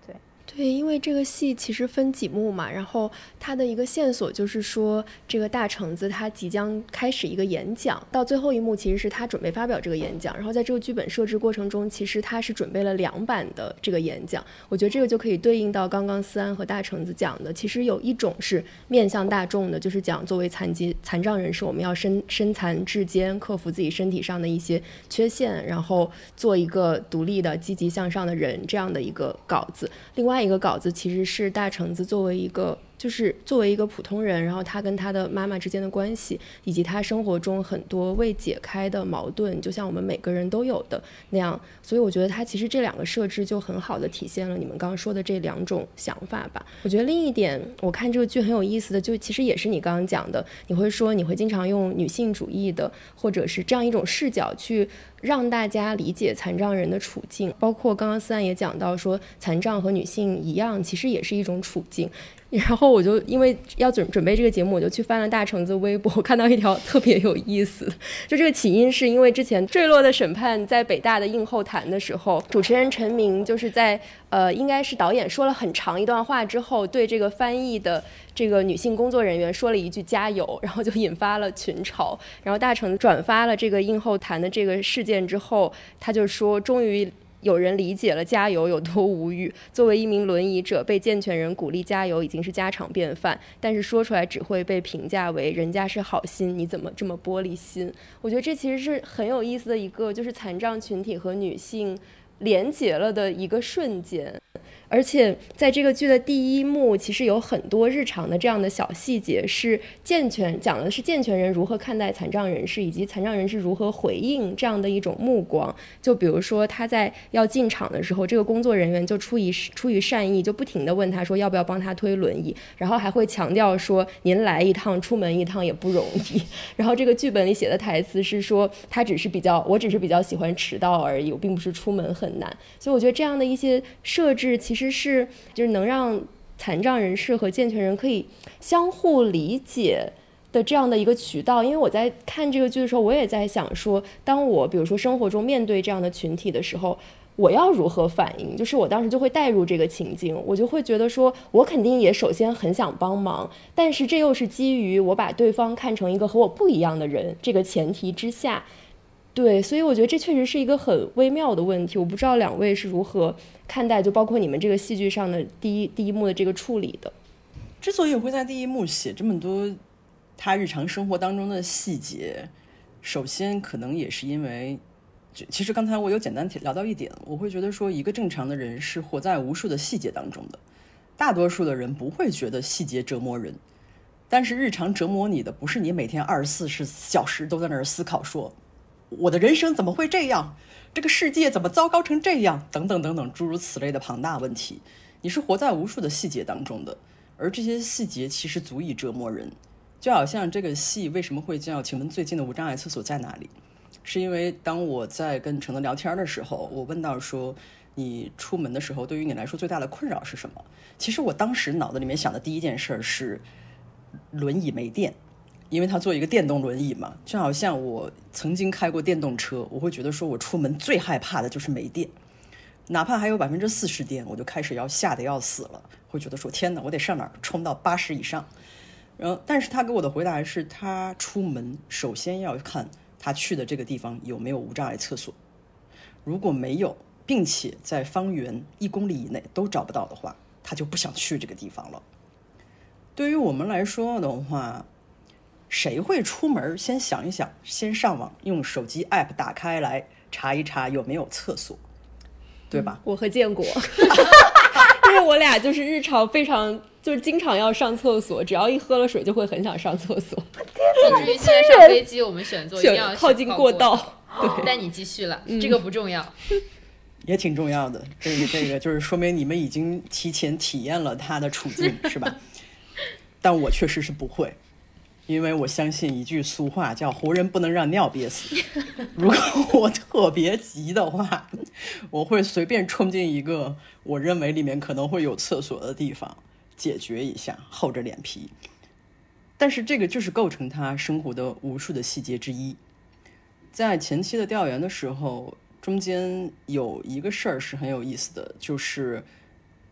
对，因为这个戏其实分几幕嘛，然后它的一个线索就是说，这个大橙子他即将开始一个演讲，到最后一幕其实是他准备发表这个演讲，然后在这个剧本设置过程中，其实他是准备了2版的这个演讲。我觉得这个就可以对应到刚刚思安和大橙子讲的，其实有一种是面向大众的，就是讲作为残障人士，我们要身残志坚，克服自己身体上的一些缺陷，然后做一个独立的积极向上的人，这样的一个稿子。另外一个稿子其实是大橙子作为一个普通人，然后他跟他的妈妈之间的关系，以及他生活中很多未解开的矛盾，就像我们每个人都有的那样。所以我觉得他其实这2个设置就很好的体现了你们刚刚说的这2种想法吧。我觉得另一点我看这个剧很有意思的，就其实也是你刚刚讲的，你会经常用女性主义的或者是这样一种视角去让大家理解残障人的处境，包括刚刚思安也讲到说残障和女性一样其实也是一种处境。然后我就因为要准备这个节目，我就去翻了大橙子微博，我看到一条特别有意思，就这个起因是因为之前《坠落的审判》在北大的映后谈的时候，主持人陈明就是在应该是导演说了很长一段话之后，对这个翻译的这个女性工作人员说了一句加油，然后就引发了群嘲。然后大橙子转发了这个映后谈的这个事件之后，他就说终于有人理解了加油有多无语，作为一名轮椅者被健全人鼓励加油已经是家常便饭，但是说出来只会被评价为人家是好心，你怎么这么玻璃心。我觉得这其实是很有意思的一个就是残障群体和女性连结了的一个瞬间。而且在这个剧的第一幕其实有很多日常的这样的小细节，是讲的是健全人如何看待残障人士，以及残障人士如何回应这样的一种目光。就比如说他在要进场的时候，这个工作人员就出于善意就不停地问他说要不要帮他推轮椅，然后还会强调说您来一趟出门一趟也不容易。然后这个剧本里写的台词是说我只是比较喜欢迟到而已，我并不是出门很难。所以我觉得这样的一些设置其实是就是能让残障人士和健全人可以相互理解的这样的一个渠道。因为我在看这个剧的时候，我也在想说，当我比如说生活中面对这样的群体的时候，我要如何反应，就是我当时就会带入这个情境，我就会觉得说我肯定也首先很想帮忙，但是这又是基于我把对方看成一个和我不一样的人这个前提之下。对，所以我觉得这确实是一个很微妙的问题，我不知道2位是如何看待，就包括你们这个戏剧上的第一幕的这个处理的。 之所以会在第一幕写这么多他日常生活当中的细节，首先可能也是因为，其实刚才我有简单聊到一点，我会觉得说一个正常的人是活在无数的细节当中的，大多数的人不会觉得细节折磨人，但是日常折磨你的不是你每天24小时都在那儿思考说我的人生怎么会这样，这个世界怎么糟糕成这样，等等等等诸如此类的庞大问题，你是活在无数的细节当中的，而这些细节其实足以折磨人。就好像这个戏为什么会叫请问最近的无障碍厕所在哪里，是因为当我在跟橙子聊天的时候，我问到说你出门的时候对于你来说最大的困扰是什么，其实我当时脑子里面想的第一件事是轮椅没电，因为他做一个电动轮椅嘛，就好像我曾经开过电动车，我会觉得说我出门最害怕的就是没电，哪怕还有40%电，我就开始要吓得要死了，会觉得说天哪，我得上哪儿冲到80以上。然后但是他给我的回答是，他出门首先要看他去的这个地方有没有无障碍厕所，如果没有，并且在方圆1公里以内都找不到的话，他就不想去这个地方了。对于我们来说的话，谁会出门先想一想，先上网用手机 app 打开来查一查有没有厕所，对吧？ 我和建国因为我俩就是日常非常就是经常要上厕所，只要一喝了水就会很想上厕所， 以至于现在上飞机我们选座一定要靠近过道。 对，但你继续了，这个不重要， 也挺重要的。这个就是说明你们已经提前体验了他的处境，是吧？但我确实是不会，因为我相信一句俗话叫活人不能让尿憋死。如果我特别急的话，我会随便冲进一个我认为里面可能会有厕所的地方解决一下，厚着脸皮。但是这个就是构成他生活的无数的细节之一。在前期的调研的时候，中间有一个事儿是很有意思的，就是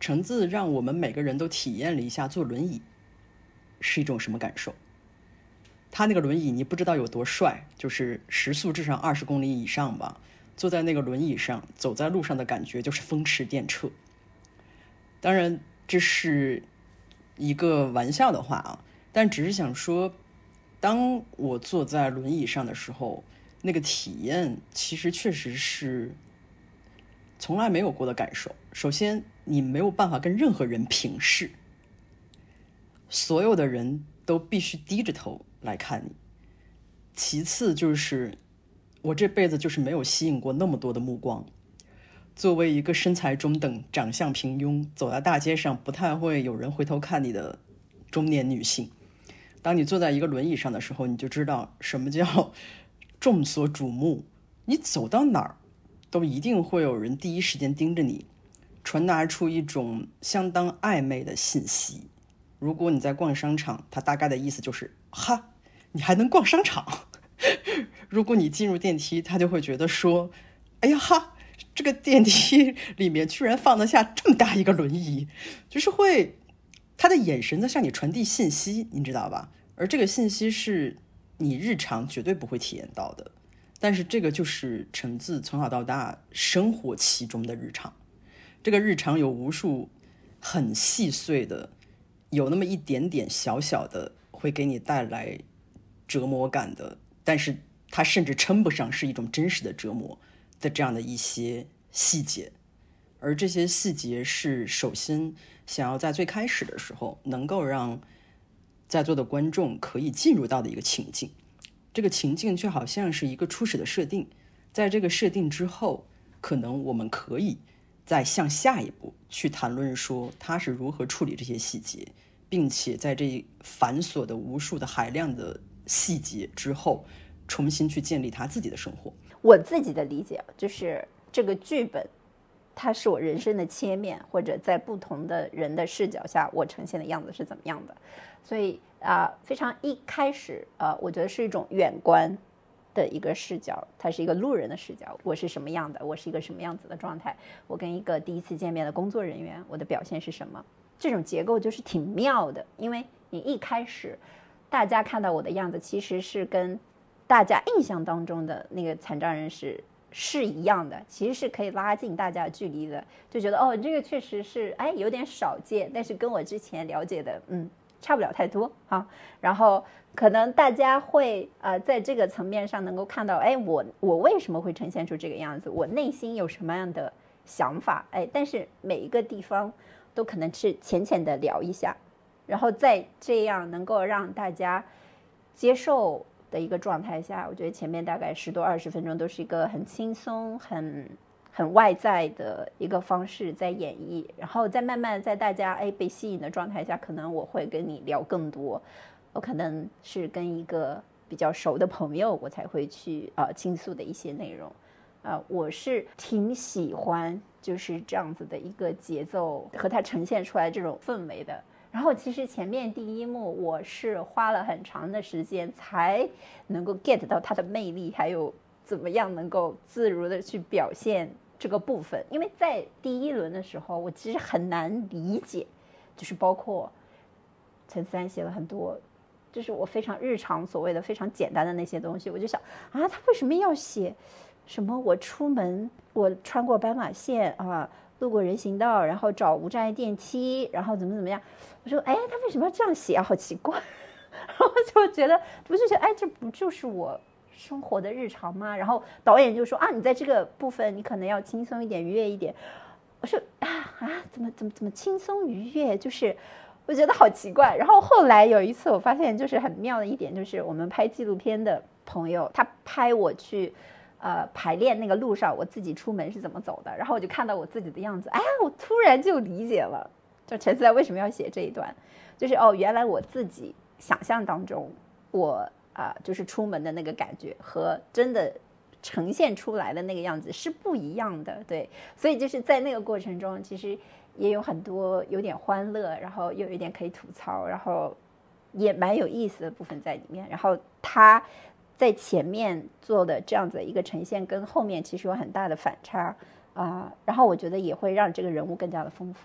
橙子让我们每个人都体验了一下坐轮椅是一种什么感受。他那个轮椅你不知道有多帅，就是时速至少20公里以上吧，坐在那个轮椅上走在路上的感觉就是风驰电掣。当然这是一个玩笑的话啊，但只是想说，当我坐在轮椅上的时候，那个体验其实确实是从来没有过的感受。首先你没有办法跟任何人平视，所有的人都必须低着头来看你。其次就是我这辈子就是没有吸引过那么多的目光。作为一个身材中等、长相平庸，走在大街上不太会有人回头看你的中年女性，当你坐在一个轮椅上的时候，你就知道什么叫众所瞩目。你走到哪儿都一定会有人第一时间盯着你，传达出一种相当暧昧的信息。如果你在逛商场，它大概的意思就是哈，你还能逛商场。如果你进入电梯，他就会觉得说，哎呀哈，这个电梯里面居然放得下这么大一个轮椅，就是会他的眼神在向你传递信息，你知道吧？而这个信息是你日常绝对不会体验到的，但是这个就是橙子从小到大生活其中的日常。这个日常有无数很细碎的，有那么一点点小小的会给你带来折磨感的，但是它甚至称不上是一种真实的折磨的这样的一些细节。而这些细节是首先想要在最开始的时候能够让在座的观众可以进入到的一个情境。这个情境就好像是一个初始的设定，在这个设定之后，可能我们可以再向下一步去谈论说他是如何处理这些细节，并且在这繁琐的无数的海量的细节之后重新去建立他自己的生活。 我自己的理解就是这个剧本它是我人生的切面，或者在不同的人的视角下我呈现的样子是怎么样的。所以非常一开始我觉得是一种远观的一个视角，它是一个路人的视角，我是什么样的，我是一个什么样子的状态，我跟一个第一次见面的工作人员我的表现是什么。这种结构就是挺妙的，因为你一开始大家看到我的样子其实是跟大家印象当中的那个残障人是一样的，其实是可以拉近大家的距离的，就觉得哦，这个确实是有点少见，但是跟我之前了解的差不了太多啊。然后可能大家会在这个层面上能够看到，我为什么会呈现出这个样子，我内心有什么样的想法，但是每一个地方都可能是浅浅的聊一下，然后再这样能够让大家接受的一个状态下，我觉得前面大概10多20分钟都是一个很轻松很外在的一个方式在演绎，然后再慢慢在大家被吸引的状态下，可能我会跟你聊更多，我可能是跟一个比较熟的朋友我才会去倾诉的一些内容。我是挺喜欢就是这样子的一个节奏和它呈现出来这种氛围的。然后其实前面第一幕我是花了很长的时间才能够 get 到它的魅力，还有怎么样能够自如的去表现这个部分。因为在第一轮的时候我其实很难理解，就是包括陈思安写了很多就是我非常日常所谓的非常简单的那些东西，我就想他为什么要写什么我出门我穿过斑马线路过人行道，然后找无障碍电梯，然后怎么样，我说他为什么要这样写好奇怪。然后就觉得这不就是我生活的日常吗？然后导演就说你在这个部分你可能要轻松一点愉悦一点。我说怎么轻松愉悦，就是我觉得好奇怪。然后后来有一次我发现就是很妙的一点，就是我们拍纪录片的朋友他拍我去排练那个路上我自己出门是怎么走的，然后我就看到我自己的样子，我突然就理解了，就陈思安为什么要写这一段，就是原来我自己想象当中我就是出门的那个感觉和真的呈现出来的那个样子是不一样的。对，所以就是在那个过程中其实也有很多有点欢乐，然后又有一点可以吐槽，然后也蛮有意思的部分在里面。然后他在前面做的这样子一个呈现跟后面其实有很大的反差然后我觉得也会让这个人物更加的丰富。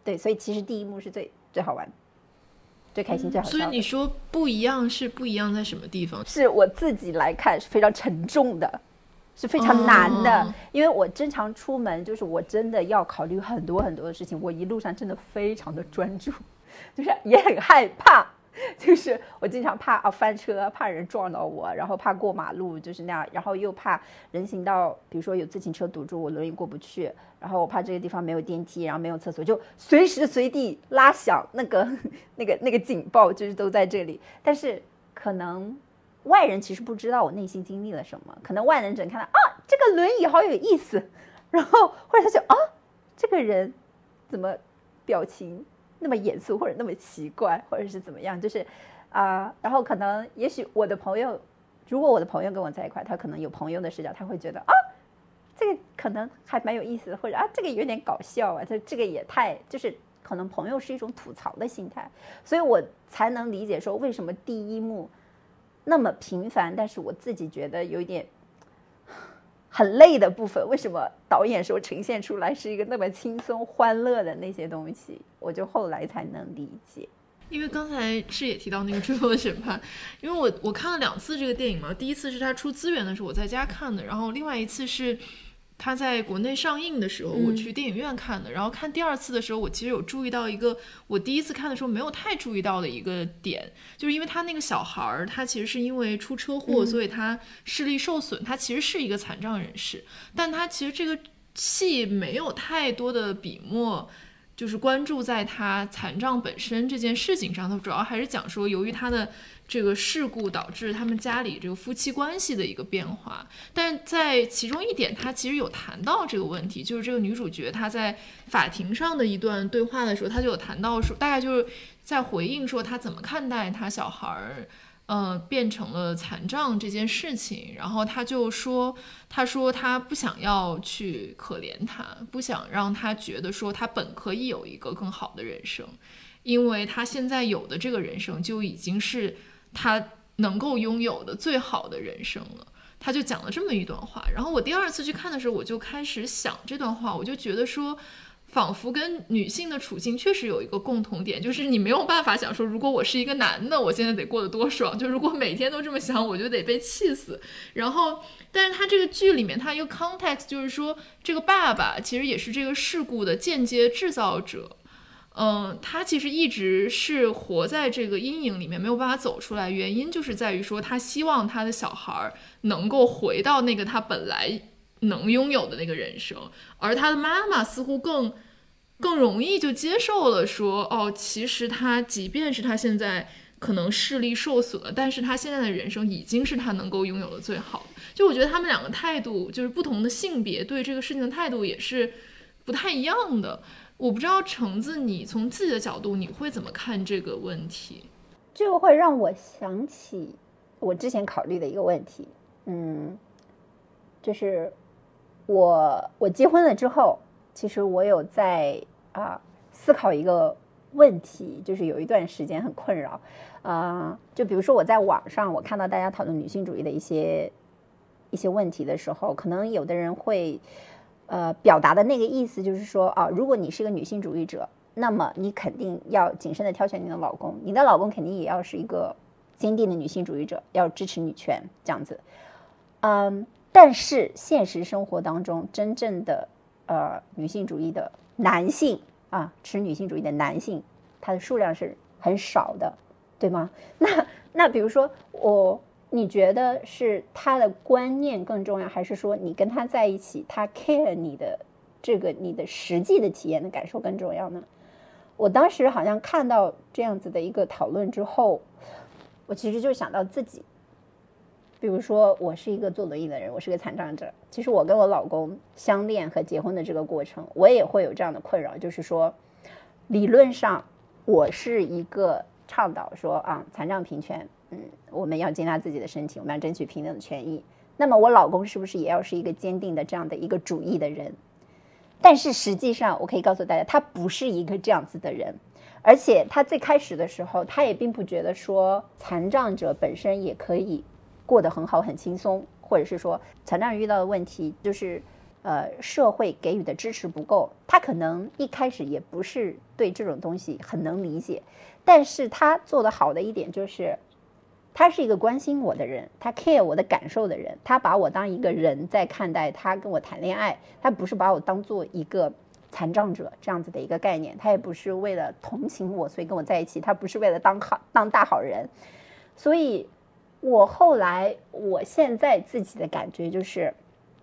对，所以其实第一幕是最好玩最开心最好笑的。 所以你说不一样是不一样在什么地方？ 是我自己来看是非常沉重的，是非常难的，因为我经常出门就是我真的要考虑很多很多的事情，我一路上真的非常的专注，就是也很害怕，就是我经常怕翻车，怕人撞到我，然后怕过马路就是那样，然后又怕人行道比如说有自行车堵住我轮椅过不去，然后我怕这个地方没有电梯，然后没有厕所，就随时随地拉响那个警报，就是都在这里。但是可能外人其实不知道我内心经历了什么，可能外人只能看到这个轮椅好有意思，然后或者他就这个人怎么表情那么严肃或者那么奇怪，或者是怎么样，就是然后可能也许我的朋友，如果我的朋友跟我在一块，他可能有朋友的视角，他会觉得这个可能还蛮有意思的，或者这个有点搞笑这个也太，就是可能朋友是一种吐槽的心态，所以我才能理解说为什么第一幕那么平凡，但是我自己觉得有一点很累的部分，为什么导演说呈现出来是一个那么轻松欢乐的那些东西，我就后来才能理解。 因为刚才是也提到那个最后的审判，因为我看了2次这个电影嘛，第一次是他出资源的时候我在家看的，然后另外一次是他在国内上映的时候我去电影院看的，然后看第2次的时候我其实有注意到一个我第一次看的时候没有太注意到的一个点，就是因为他那个小孩他其实是因为出车祸所以他视力受损，他其实是一个残障人士，但他其实这个戏没有太多的笔墨就是关注在他残障本身这件事情上，他主要还是讲说由于他的这个事故导致他们家里这个夫妻关系的一个变化。但在其中一点他其实有谈到这个问题，就是这个女主角她在法庭上的一段对话的时候，她就有谈到说，大概就是在回应说她怎么看待她小孩变成了残障这件事情，然后他就说，他说他不想要去可怜他，不想让他觉得说他本可以有一个更好的人生，因为他现在有的这个人生就已经是他能够拥有的最好的人生了。他就讲了这么一段话，然后我第2次去看的时候我就开始想这段话，我就觉得说仿佛跟女性的处境确实有一个共同点，就是你没有办法想说如果我是一个男的我现在得过得多爽，就如果每天都这么想我就得被气死。然后但是他这个剧里面他一个 context 就是说这个爸爸其实也是这个事故的间接制造者，他其实一直是活在这个阴影里面没有办法走出来，原因就是在于说他希望他的小孩能够回到那个他本来能拥有的那个人生，而他的妈妈似乎更容易就接受了说其实他即便是他现在可能视力受损了，但是他现在的人生已经是他能够拥有的最好的。就我觉得他们两个态度，就是不同的性别对这个事情的态度也是不太一样的。我不知道橙子你从自己的角度你会怎么看这个问题？ 这个会让我想起我之前考虑的一个问题，就是我结婚了之后，其实我有在思考一个问题，就是有一段时间很困扰就比如说我在网上我看到大家讨论女性主义的一些问题的时候，可能有的人会表达的那个意思就是说如果你是一个女性主义者，那么你肯定要谨慎的挑选你的老公，你的老公肯定也要是一个坚定的女性主义者，要支持女权这样子。但是现实生活当中真正的女性主义的男性持女性主义的男性，他的数量是很少的，对吗？那比如说你觉得是他的观念更重要，还是说你跟他在一起他 care 你的你的实际的体验的感受更重要呢？我当时好像看到这样子的一个讨论之后，我其实就想到自己，比如说我是一个坐轮椅的人，我是个残障者，其实我跟我老公相恋和结婚的这个过程，我也会有这样的困扰，就是说理论上我是一个倡导说残障平权，我们要接纳自己的身体，我们要争取平等的权益，那么我老公是不是也要是一个坚定的这样的一个主义的人？但是实际上我可以告诉大家，他不是一个这样子的人，而且他最开始的时候他也并不觉得说残障者本身也可以过得很好很轻松，或者是说残障人遇到的问题就是社会给予的支持不够，他可能一开始也不是对这种东西很能理解，但是他做得好的一点就是他是一个关心我的人，他 care 我的感受的人，他把我当一个人在看待，他跟我谈恋爱，他不是把我当做一个残障者这样子的一个概念，他也不是为了同情我所以跟我在一起，他不是为了当大好人。所以我现在自己的感觉就是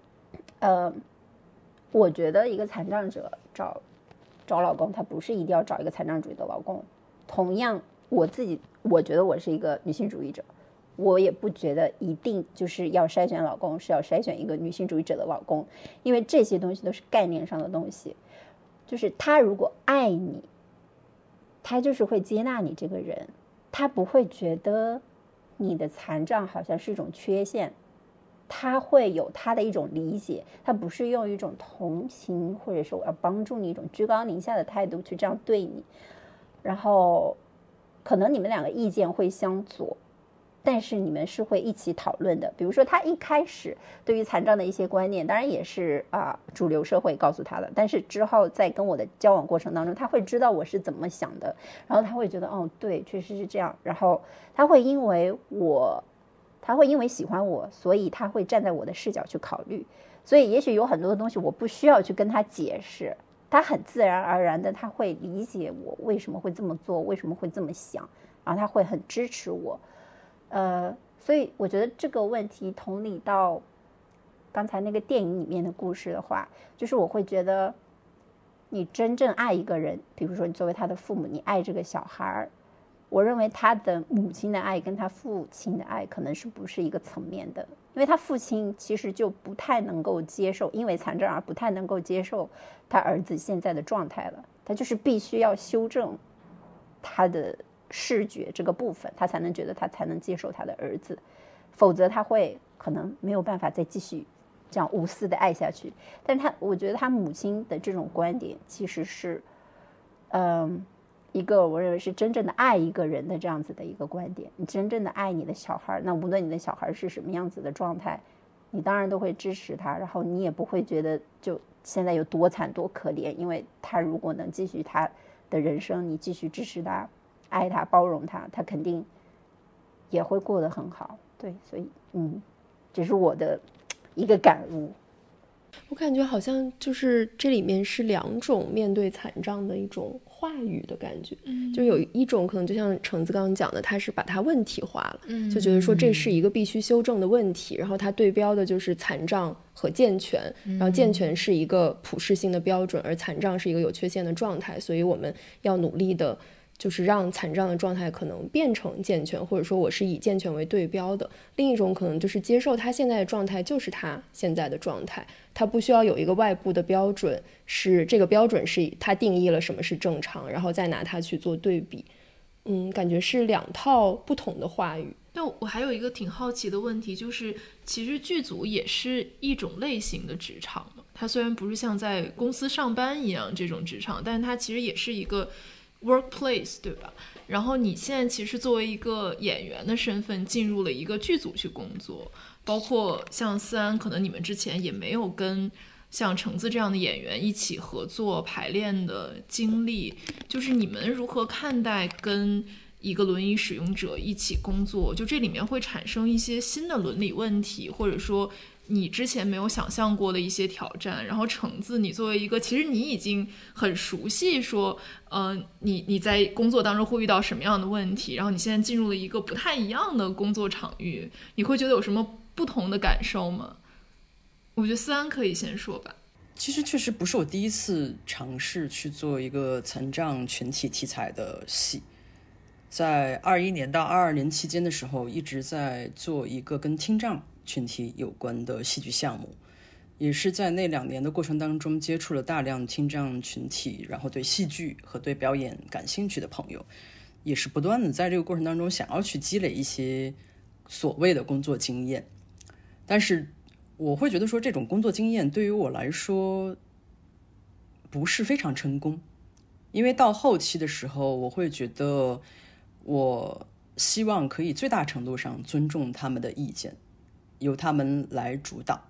我觉得一个残障者找老公，他不是一定要找一个残障主义的老公。同样我觉得我是一个女性主义者，我也不觉得一定就是要筛选老公是要筛选一个女性主义者的老公，因为这些东西都是概念上的东西。就是他如果爱你，他就是会接纳你这个人，他不会觉得你的残障好像是一种缺陷，他会有他的一种理解，他不是用一种同情或者说我要帮助你一种居高临下的态度去这样对你。然后可能你们两个意见会相左，但是你们是会一起讨论的。比如说他一开始对于残障的一些观念，当然也是主流社会告诉他的，但是之后在跟我的交往过程当中，他会知道我是怎么想的，然后他会觉得哦对，确实是这样，然后他会因为喜欢我，所以他会站在我的视角去考虑。所以也许有很多的东西我不需要去跟他解释，他很自然而然的他会理解我为什么会这么做，为什么会这么想，然后他会很支持我。所以我觉得这个问题同理到刚才那个电影里面的故事的话，就是我会觉得你真正爱一个人，比如说你作为他的父母，你爱这个小孩，我认为他的母亲的爱跟他父亲的爱可能是不是一个层面的。因为他父亲其实就不太能够接受，因为残障而不太能够接受他儿子现在的状态了，他就是必须要修正他的视觉这个部分，他才能觉得他才能接受他的儿子，否则他会可能没有办法再继续这样无私的爱下去。但我觉得他母亲的这种观点其实是一个我认为是真正的爱一个人的这样子的一个观点。你真正的爱你的小孩，那无论你的小孩是什么样子的状态，你当然都会支持他，然后你也不会觉得就现在有多惨多可怜，因为他如果能继续他的人生，你继续支持他爱他包容他，他肯定也会过得很好。对，所以这是我的一个感悟。 我感觉好像就是这里面是两种面对残障的一种话语的感觉，就有一种可能就像橙子刚刚讲的，他是把它问题化了，就觉得说这是一个必须修正的问题，然后他对标的就是残障和健全，然后健全是一个普世性的标准，而残障是一个有缺陷的状态，所以我们要努力的就是让残障的状态可能变成健全，或者说我是以健全为对标的。另一种可能就是接受他现在的状态就是他现在的状态，他不需要有一个外部的标准，是这个标准是他定义了什么是正常，然后再拿它去做对比。感觉是两套不同的话语。 但我还有一个挺好奇的问题，就是其实剧组也是一种类型的职场嘛，它虽然不是像在公司上班一样这种职场，但是它其实也是一个workplace， 对吧？然后你现在其实作为一个演员的身份进入了一个剧组去工作，包括像思安，可能你们之前也没有跟像橙子这样的演员一起合作排练的经历，就是你们如何看待跟一个轮椅使用者一起工作？就这里面会产生一些新的伦理问题，或者说你之前没有想象过的一些挑战。然后橙子，你作为一个其实你已经很熟悉说你在工作当中会遇到什么样的问题，然后你现在进入了一个不太一样的工作场域，你会觉得有什么不同的感受吗？我觉得思安可以先说吧。 其实确实不是我第一次尝试去做一个残障群体题材的戏，在21年到22年期间的时候，一直在做一个跟听障群体有关的戏剧项目，也是在那2年的过程当中接触了大量听障群体，然后对戏剧和对表演感兴趣的朋友，也是不断的在这个过程当中想要去积累一些所谓的工作经验。但是我会觉得说这种工作经验对于我来说不是非常成功，因为到后期的时候，我会觉得我希望可以最大程度上尊重他们的意见，由他们来主导，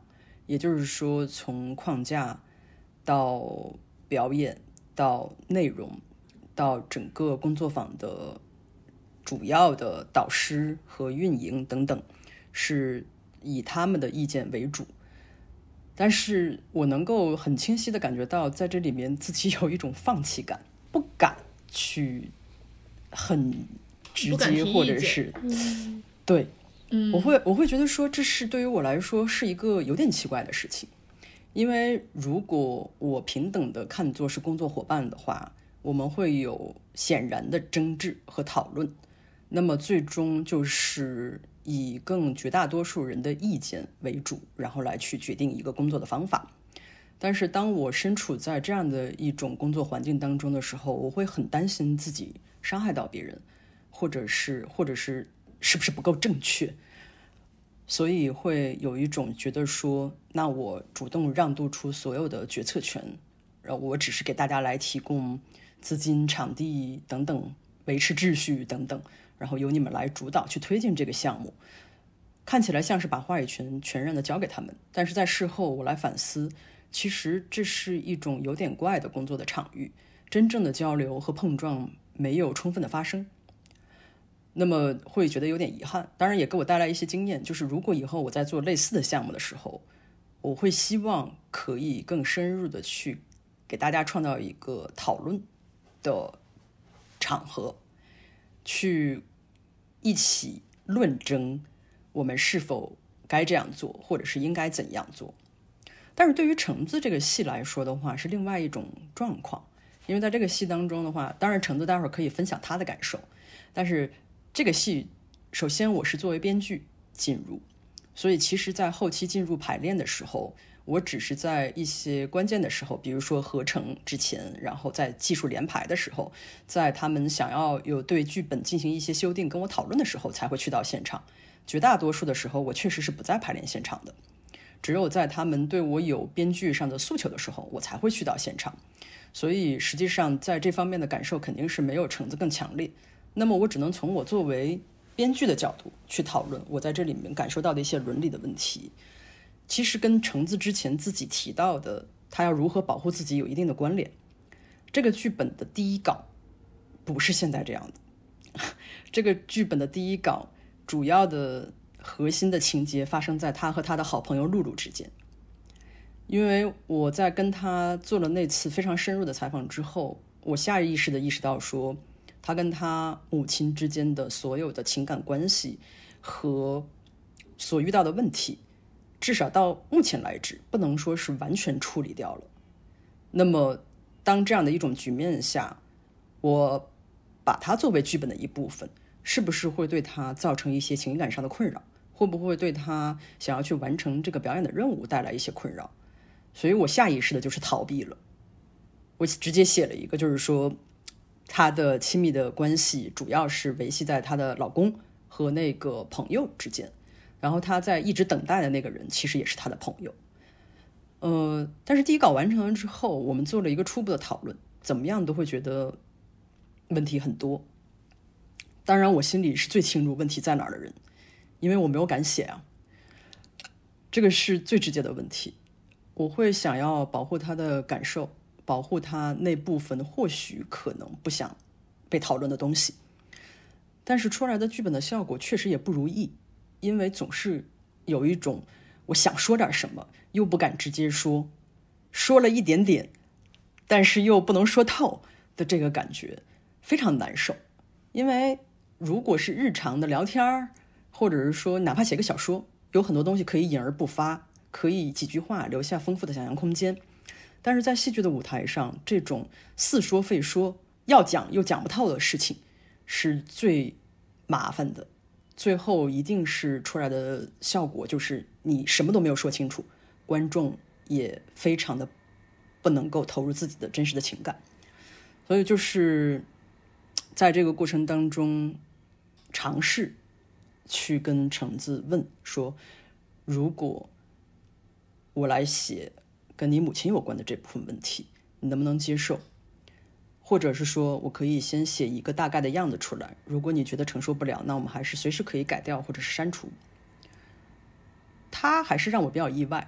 也就是说从框架到表演到内容到整个工作坊的主要的导师和运营等等，是以他们的意见为主。但是我能够很清晰的感觉到，在这里面自己有一种放弃感，不敢去很直接，或者是对，我会觉得说这是对于我来说是一个有点奇怪的事情。因为如果我平等的看作是工作伙伴的话，我们会有显然的争执和讨论，那么最终就是以更绝大多数人的意见为主，然后来去决定一个工作的方法。但是当我身处在这样的一种工作环境当中的时候，我会很担心自己伤害到别人，或者是是不是不够正确，所以会有一种觉得说，那我主动让渡出所有的决策权，然后我只是给大家来提供资金、场地等等，维持秩序等等，然后由你们来主导去推进这个项目，看起来像是把话语权全然的交给他们。但是在事后我来反思，其实这是一种有点怪的工作的场域，真正的交流和碰撞没有充分的发生，那么会觉得有点遗憾。当然也给我带来一些经验，就是如果以后我在做类似的项目的时候，我会希望可以更深入的去给大家创造一个讨论的场合，去一起论证我们是否该这样做，或者是应该怎样做。但是对于橙子这个戏来说的话，是另外一种状况。因为在这个戏当中的话，当然橙子待会儿可以分享他的感受，但是这个戏首先我是作为编剧进入，所以其实在后期进入排练的时候，我只是在一些关键的时候，比如说合成之前，然后在技术联排的时候，在他们想要有对剧本进行一些修订跟我讨论的时候才会去到现场。绝大多数的时候我确实是不在排练现场的，只有在他们对我有编剧上的诉求的时候，我才会去到现场。所以实际上在这方面的感受肯定是没有橙子更强烈。那么我只能从我作为编剧的角度去讨论我在这里面感受到的一些伦理的问题，其实跟橙子之前自己提到的他要如何保护自己有一定的关联。这个剧本的第一稿不是现在这样的，这个剧本的第一稿主要的核心的情节发生在他和他的好朋友露露之间。因为我在跟他做了那次非常深入的采访之后，我下意识的意识到说，他跟他母亲之间的所有的情感关系和所遇到的问题，至少到目前来止不能说是完全处理掉了。那么当这样的一种局面下，我把它作为剧本的一部分，是不是会对他造成一些情感上的困扰，会不会对他想要去完成这个表演的任务带来一些困扰。所以我下意识的就是逃避了，我直接写了一个，就是说她的亲密的关系主要是维系在她的老公和那个朋友之间，然后她在一直等待的那个人其实也是她的朋友。但是第一稿完成了之后，我们做了一个初步的讨论，怎么样都会觉得问题很多。当然我心里是最清楚问题在哪儿的人，因为我没有敢写啊，这个是最直接的问题。我会想要保护他的感受，保护他那部分或许可能不想被讨论的东西，但是出来的剧本的效果确实也不如意，因为总是有一种我想说点什么又不敢直接说，说了一点点但是又不能说透的这个感觉非常难受。因为如果是日常的聊天，或者是说哪怕写个小说，有很多东西可以隐而不发，可以几句话留下丰富的想象空间。但是在戏剧的舞台上，这种似说非说，要讲又讲不透的事情是最麻烦的，最后一定是出来的效果就是你什么都没有说清楚，观众也非常的不能够投入自己的真实的情感。所以就是在这个过程当中尝试去跟橙子问说，如果我来写跟你母亲有关的这部分问题，你能不能接受？或者是说我可以先写一个大概的样子出来，如果你觉得承受不了，那我们还是随时可以改掉或者是删除。他还是让我比较意外，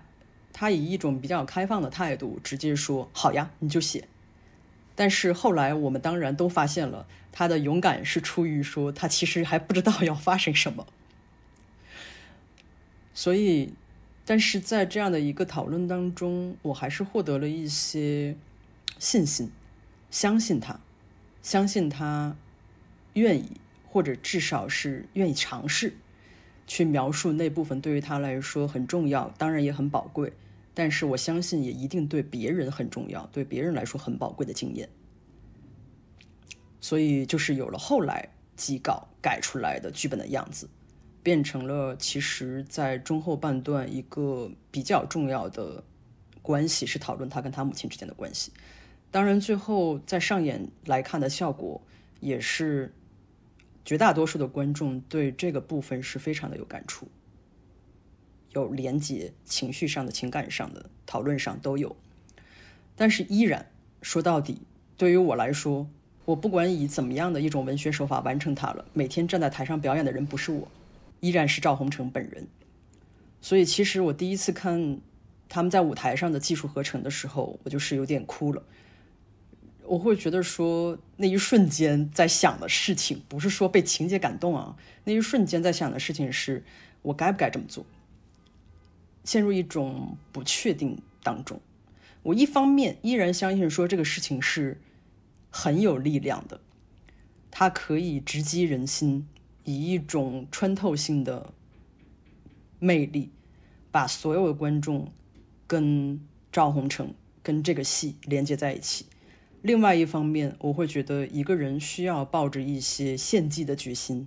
他以一种比较开放的态度直接说好呀你就写。但是后来我们当然都发现了，他的勇敢是出于说他其实还不知道要发生什么。所以但是在这样的一个讨论当中，我还是获得了一些信心，相信他愿意，或者至少是愿意尝试去描述那部分对于他来说很重要，当然也很宝贵，但是我相信也一定对别人很重要，对别人来说很宝贵的经验。所以就是有了后来几稿改出来的剧本的样子，变成了其实在中后半段一个比较重要的关系，是讨论他跟他母亲之间的关系。当然最后在上演来看的效果，也是绝大多数的观众对这个部分是非常的有感触，有连结，情绪上的、情感上的、讨论上都有。但是依然说到底，对于我来说，我不管以怎么样的一种文学手法完成它了，每天站在台上表演的人不是我，依然是赵宏成本人。所以其实我第一次看他们在舞台上的技术合成的时候，我就是有点哭了。我会觉得说那一瞬间在想的事情，不是说被情节感动啊，那一瞬间在想的事情是我该不该这么做，陷入一种不确定当中。我一方面依然相信说这个事情是很有力量的，它可以直击人心，以一种穿透性的魅力把所有的观众跟赵宏成跟这个戏连接在一起。另外一方面，我会觉得一个人需要抱着一些献祭的决心，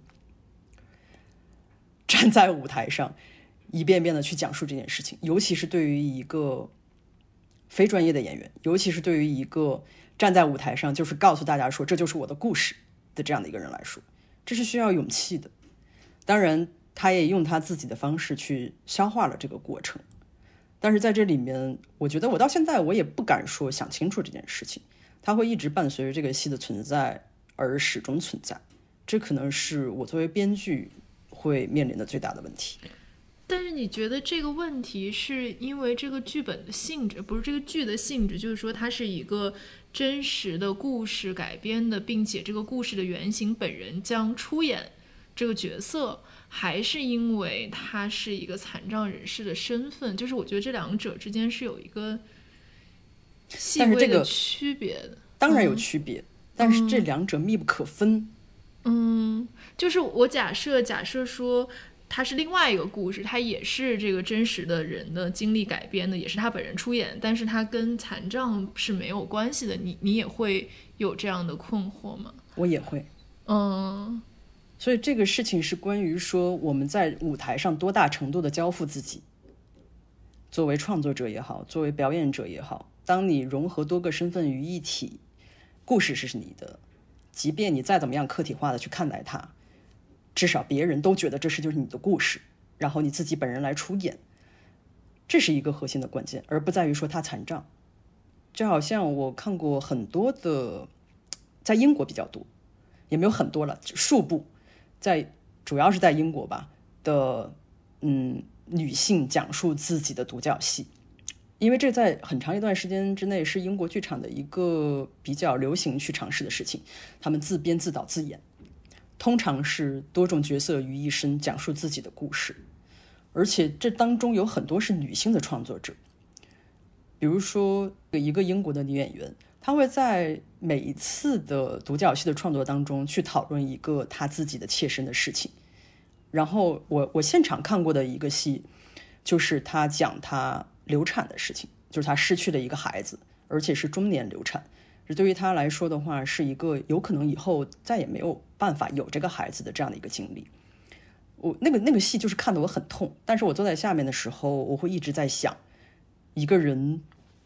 站在舞台上一遍遍的去讲述这件事情，尤其是对于一个非专业的演员，尤其是对于一个站在舞台上就是告诉大家说这就是我的故事的这样的一个人来说，这是需要勇气的。当然他也用他自己的方式去消化了这个过程，但是在这里面我觉得我到现在我也不敢说想清楚这件事情，它会一直伴随着这个戏的存在而始终存在，这可能是我作为编剧会面临的最大的问题。 但是你觉得这个问题是因为这个剧本的性质，不是这个剧的性质，就是说它是一个真实的故事改编的，并且这个故事的原型本人将出演这个角色，还是因为他是一个残障人士的身份？就是我觉得这两者之间是有一个细微的区别的。 当然有区别，但是这两者密不可分。 就是我假设说它是另外一个故事，它也是这个真实的人的经历改编的，也是他本人出演，但是他跟残障是没有关系的。你也会有这样的困惑吗？ 我也会。所以这个事情是关于说我们在舞台上多大程度的交付自己，作为创作者也好，作为表演者也好，当你融合多个身份于一体，故事是你的，即便你再怎么样客体化的去看待它，至少别人都觉得这是就是你的故事，然后你自己本人来出演，这是一个核心的关键，而不在于说他残障。就好像我看过很多的，在英国比较多，也没有很多了，数部主要是在英国吧的女性讲述自己的独角戏，因为这在很长一段时间之内是英国剧场的一个比较流行去尝试的事情，他们自编自导自演，通常是多种角色于一身讲述自己的故事，而且这当中有很多是女性的创作者。比如说一个英国的女演员，她会在每一次的独角戏的创作当中去讨论一个她自己的切身的事情。然后我现场看过的一个戏，就是她讲她流产的事情，就是她失去了一个孩子，而且是中年流产，这对于她来说的话是一个有可能以后再也没有办法有这个孩子的这样的一个经历。那个戏就是看得我很痛，但是我坐在下面的时候，我会一直在想，一个人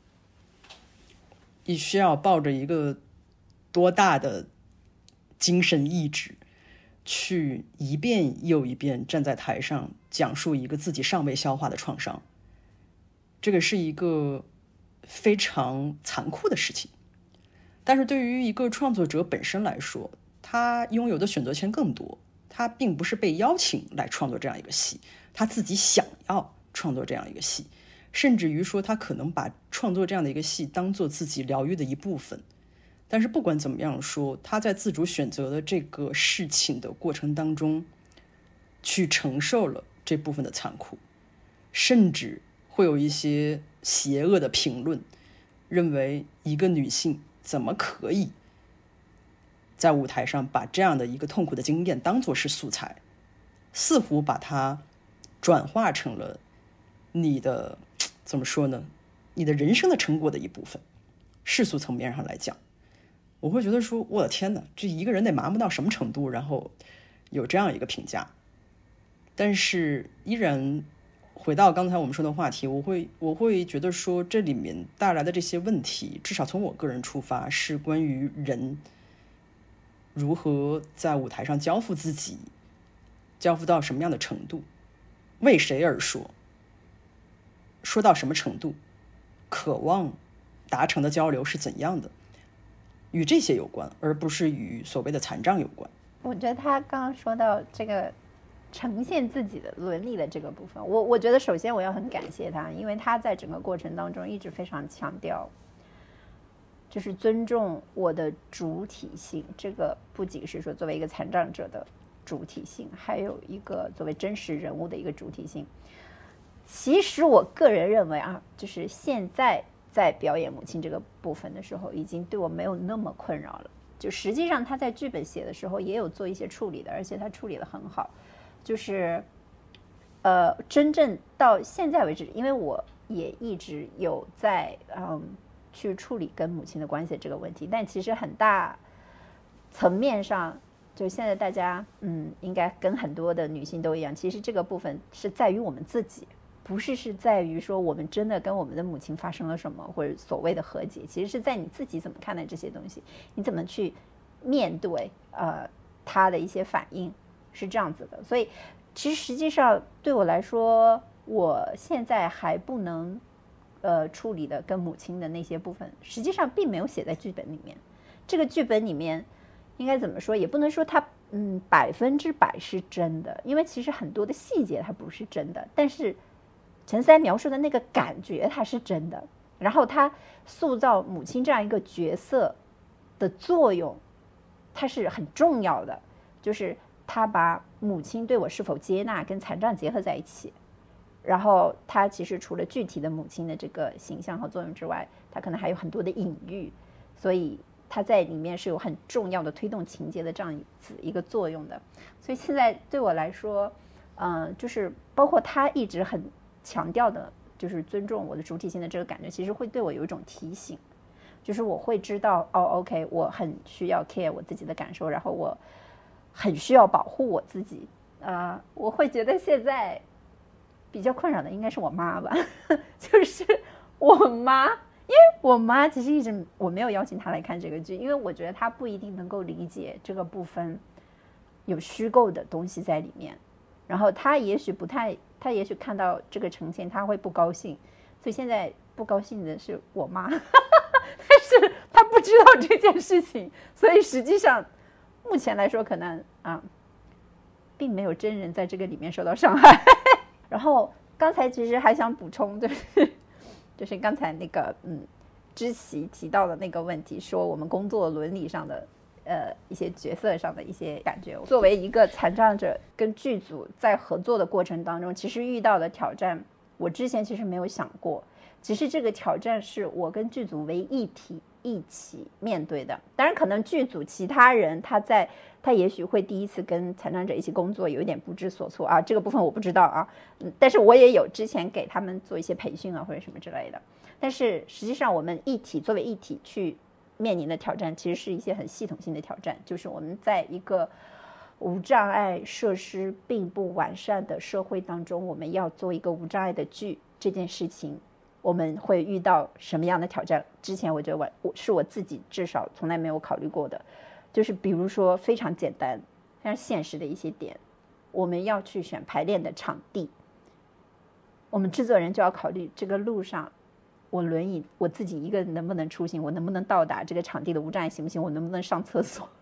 你需要抱着一个多大的精神意志，去一遍又一遍站在台上讲述一个自己尚未消化的创伤，这个是一个非常残酷的事情。但是对于一个创作者本身来说，他拥有的选择权更多，他并不是被邀请来创作这样一个戏，他自己想要创作这样一个戏， 甚至于说他可能把创作这样的一个戏当做自己疗愈的一部分。但是不管怎么样说，他在自主选择的这个事情的过程当中去承受了这部分的残酷，甚至会有一些邪恶的评论认为一个女性怎么可以在舞台上把这样的一个痛苦的经验当作是素材，似乎把它转化成了你的怎么说呢，你的人生的成果的一部分。世俗层面上来讲，我会觉得说我的天哪，这一个人得麻木到什么程度，然后有这样一个评价。但是依然回到刚才我们说的话题，我会觉得说这里面带来的这些问题，至少从我个人出发，是关于人如何在舞台上交付自己，交付到什么样的程度，为谁而说，说到什么程度，渴望达成的交流是怎样的，与这些有关，而不是与所谓的残障有关。 我觉得他刚刚说到这个呈现自己的伦理的这个部分，我觉得首先我要很感谢他，因为他在整个过程当中一直非常强调就是尊重我的主体性，这个不仅是说作为一个残障者的主体性，还有一个作为真实人物的一个主体性。其实我个人认为啊，就是现在在表演母亲这个部分的时候，已经对我没有那么困扰了。就实际上他在剧本写的时候也有做一些处理的，而且他处理得很好。就是真正到现在为止，因为我也一直有在去处理跟母亲的关系这个问题，但其实很大层面上，就现在大家应该跟很多的女性都一样，其实这个部分是在于我们自己，不是在于说我们真的跟我们的母亲发生了什么，或者所谓的和解，其实是在你自己怎么看待这些东西，你怎么去面对她的一些反应，是这样子的。所以其实实际上对我来说，我现在还不能处理的跟母亲的那些部分，实际上并没有写在剧本里面。这个剧本里面应该怎么说，也不能说它100%是真的，因为其实很多的细节它不是真的，但是陈思安描述的那个感觉它是真的。然后他塑造母亲这样一个角色的作用，它是很重要的，就是他把母亲对我是否接纳跟残障结合在一起。然后他其实除了具体的母亲的这个形象和作用之外，他可能还有很多的隐喻，所以他在里面是有很重要的推动情节的这样子一个作用的。所以现在对我来说就是包括他一直很强调的就是尊重我的主体性的这个感觉，其实会对我有一种提醒，就是我会知道OK， 我很需要 care 我自己的感受，然后我很需要保护我自己我会觉得现在比较困扰的应该是我妈吧就是我妈，因为我妈其实一直我没有邀请她来看这个剧，因为我觉得她不一定能够理解这个部分有虚构的东西在里面，然后她也许看到这个呈现她会不高兴，所以现在不高兴的是我妈但是她不知道这件事情，所以实际上目前来说可能并没有真人在这个里面受到伤害然后刚才其实还想补充，就是刚才那个知琪提到的那个问题，说我们工作伦理上的一些角色上的一些感觉。作为一个残障者跟剧组在合作的过程当中，其实遇到的挑战我之前其实没有想过，其实这个挑战是我跟剧组为一体一起面对的。当然可能剧组其他人他也许会第一次跟残障者一起工作有一点不知所措这个部分我不知道但是我也有之前给他们做一些培训或者什么之类的。但是实际上我们作为一体去面临的挑战其实是一些很系统性的挑战，就是我们在一个无障碍设施并不完善的社会当中，我们要做一个无障碍的剧，这件事情我们会遇到什么样的挑战？之前我觉得我自己至少从来没有考虑过的，就是比如说非常简单非常现实的一些点，我们要去选排练的场地，我们制作人就要考虑这个路上我轮椅我自己一个人能不能出行，我能不能到达这个场地的无障碍行不行，我能不能上厕所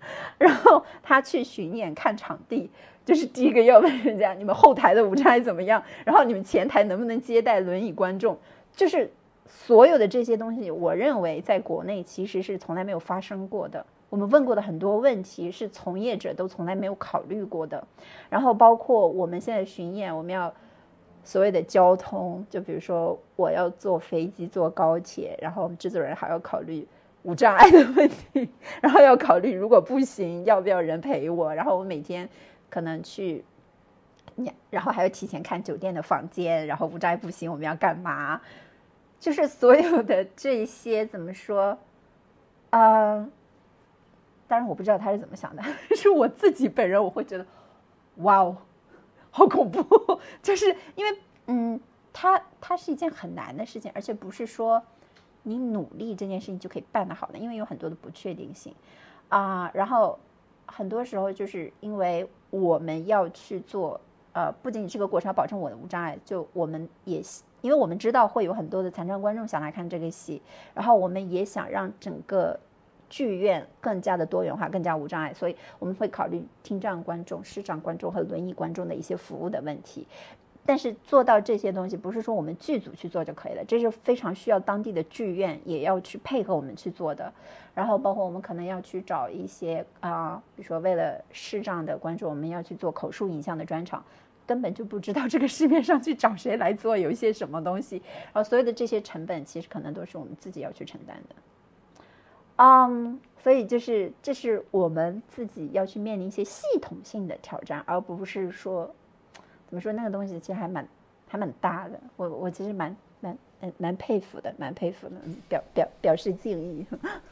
然后他去巡演看场地，就是第一个要问人家你们后台的无障碍怎么样，然后你们前台能不能接待轮椅观众，就是所有的这些东西我认为在国内其实是从来没有发生过的，我们问过的很多问题是从业者都从来没有考虑过的。然后包括我们现在巡演，我们要所谓的交通，就比如说我要坐飞机坐高铁，然后我们制作人还要考虑无障碍的问题，然后要考虑如果不行要不要人陪我，然后我每天可能去，然后还要提前看酒店的房间，然后无障碍不行我们要干嘛，就是所有的这些怎么说当然我不知道他是怎么想的，是我自己本人我会觉得哇哦好恐怖，就是因为它是一件很难的事情，而且不是说你努力这件事情就可以办得好的，因为有很多的不确定性然后很多时候就是因为我们要去做不仅仅这个过程要保证我的无障碍，就我们也因为我们知道会有很多的残障观众想来看这个戏，然后我们也想让整个剧院更加的多元化更加无障碍，所以我们会考虑听障观众视障观众和轮椅观众的一些服务的问题。但是做到这些东西不是说我们剧组去做就可以了，这是非常需要当地的剧院也要去配合我们去做的。然后包括我们可能要去找一些比如说为了视障的观众我们要去做口述影像的专场，根本就不知道这个市面上去找谁来做有一些什么东西，然后所有的这些成本其实可能都是我们自己要去承担的。所以就是这是我们自己要去面临一些系统性的挑战，而不是说怎么说那个东西其实还蛮大的。我其实蛮佩服的，表示敬意。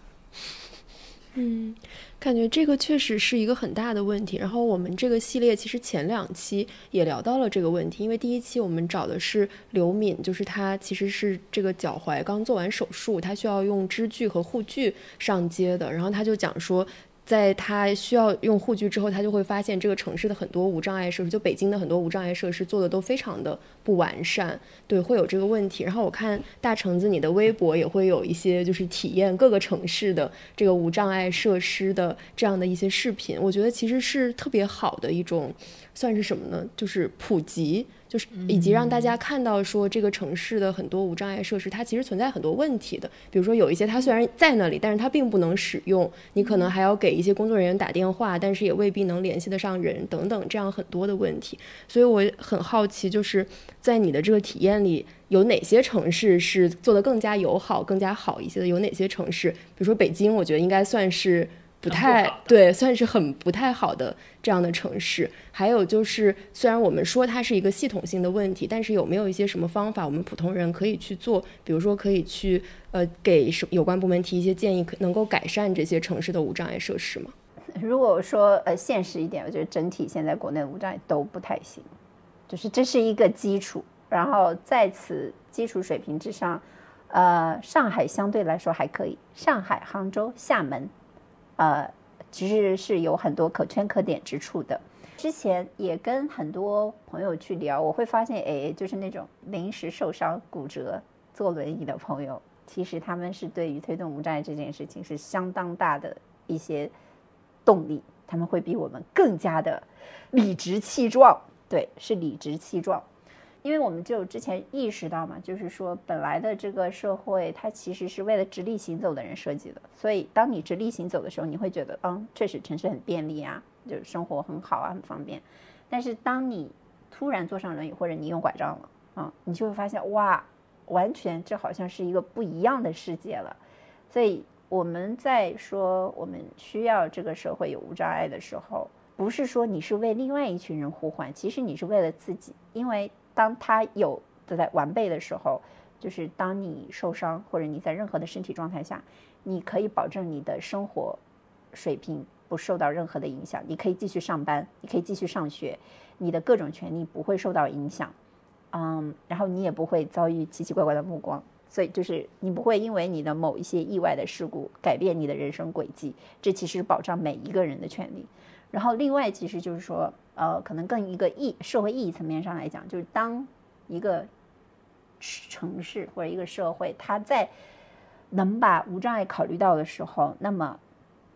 感觉这个确实是一个很大的问题。然后我们这个系列其实前2期也聊到了这个问题，因为第1期我们找的是刘敏，就是他其实是这个脚踝刚做完手术，他需要用支具和护具上街的，然后他就讲说在他需要用护具之后，他就会发现这个城市的很多无障碍设施，就北京的很多无障碍设施做的都非常的不完善，对，会有这个问题。然后我看大橙子你的微博也会有一些就是体验各个城市的这个无障碍设施的这样的一些视频，我觉得其实是特别好的一种算是什么呢，就是普及，就是以及让大家看到说这个城市的很多无障碍设施它其实存在很多问题的，比如说有一些它虽然在那里但是它并不能使用，你可能还要给一些工作人员打电话，但是也未必能联系得上人等等，这样很多的问题。所以我很好奇，就是在你的这个体验里有哪些城市是做得更加友好更加好一些的，有哪些城市比如说北京我觉得应该算是不太对，算是很不太好的这样的城市。还有就是虽然我们说它是一个系统性的问题，但是有没有一些什么方法我们普通人可以去做，比如说可以去给有关部门提一些建议，能够改善这些城市的无障碍设施吗？ 如果说现实一点，我觉得整体现在国内无障碍都不太行，就是这是一个基础，然后在此基础水平之上上海相对来说还可以，上海、杭州、厦门其实是有很多可圈可点之处的。之前也跟很多朋友去聊，我会发现就是那种临时受伤骨折坐轮椅的朋友，其实他们是对于推动无障碍这件事情是相当大的一些动力，他们会比我们更加的理直气壮，对，是理直气壮。因为我们就之前意识到嘛，就是说本来的这个社会它其实是为了直立行走的人设计的，所以当你直立行走的时候，你会觉得确实城市很便利啊，就是生活很好啊，很方便。但是当你突然坐上轮椅或者你用拐杖了你就会发现哇，完全这好像是一个不一样的世界了。所以我们在说我们需要这个社会有无障碍的时候，不是说你是为另外一群人呼唤，其实你是为了自己。因为当他有在完备的时候，就是当你受伤或者你在任何的身体状态下，你可以保证你的生活水平不受到任何的影响，你可以继续上班，你可以继续上学，你的各种权利不会受到影响，然后你也不会遭遇奇奇怪怪的目光，所以就是你不会因为你的某一些意外的事故改变你的人生轨迹，这其实是保障每一个人的权利。然后另外其实就是说可能更一个社会意义层面上来讲，就是当一个城市或者一个社会它在能把无障碍考虑到的时候，那么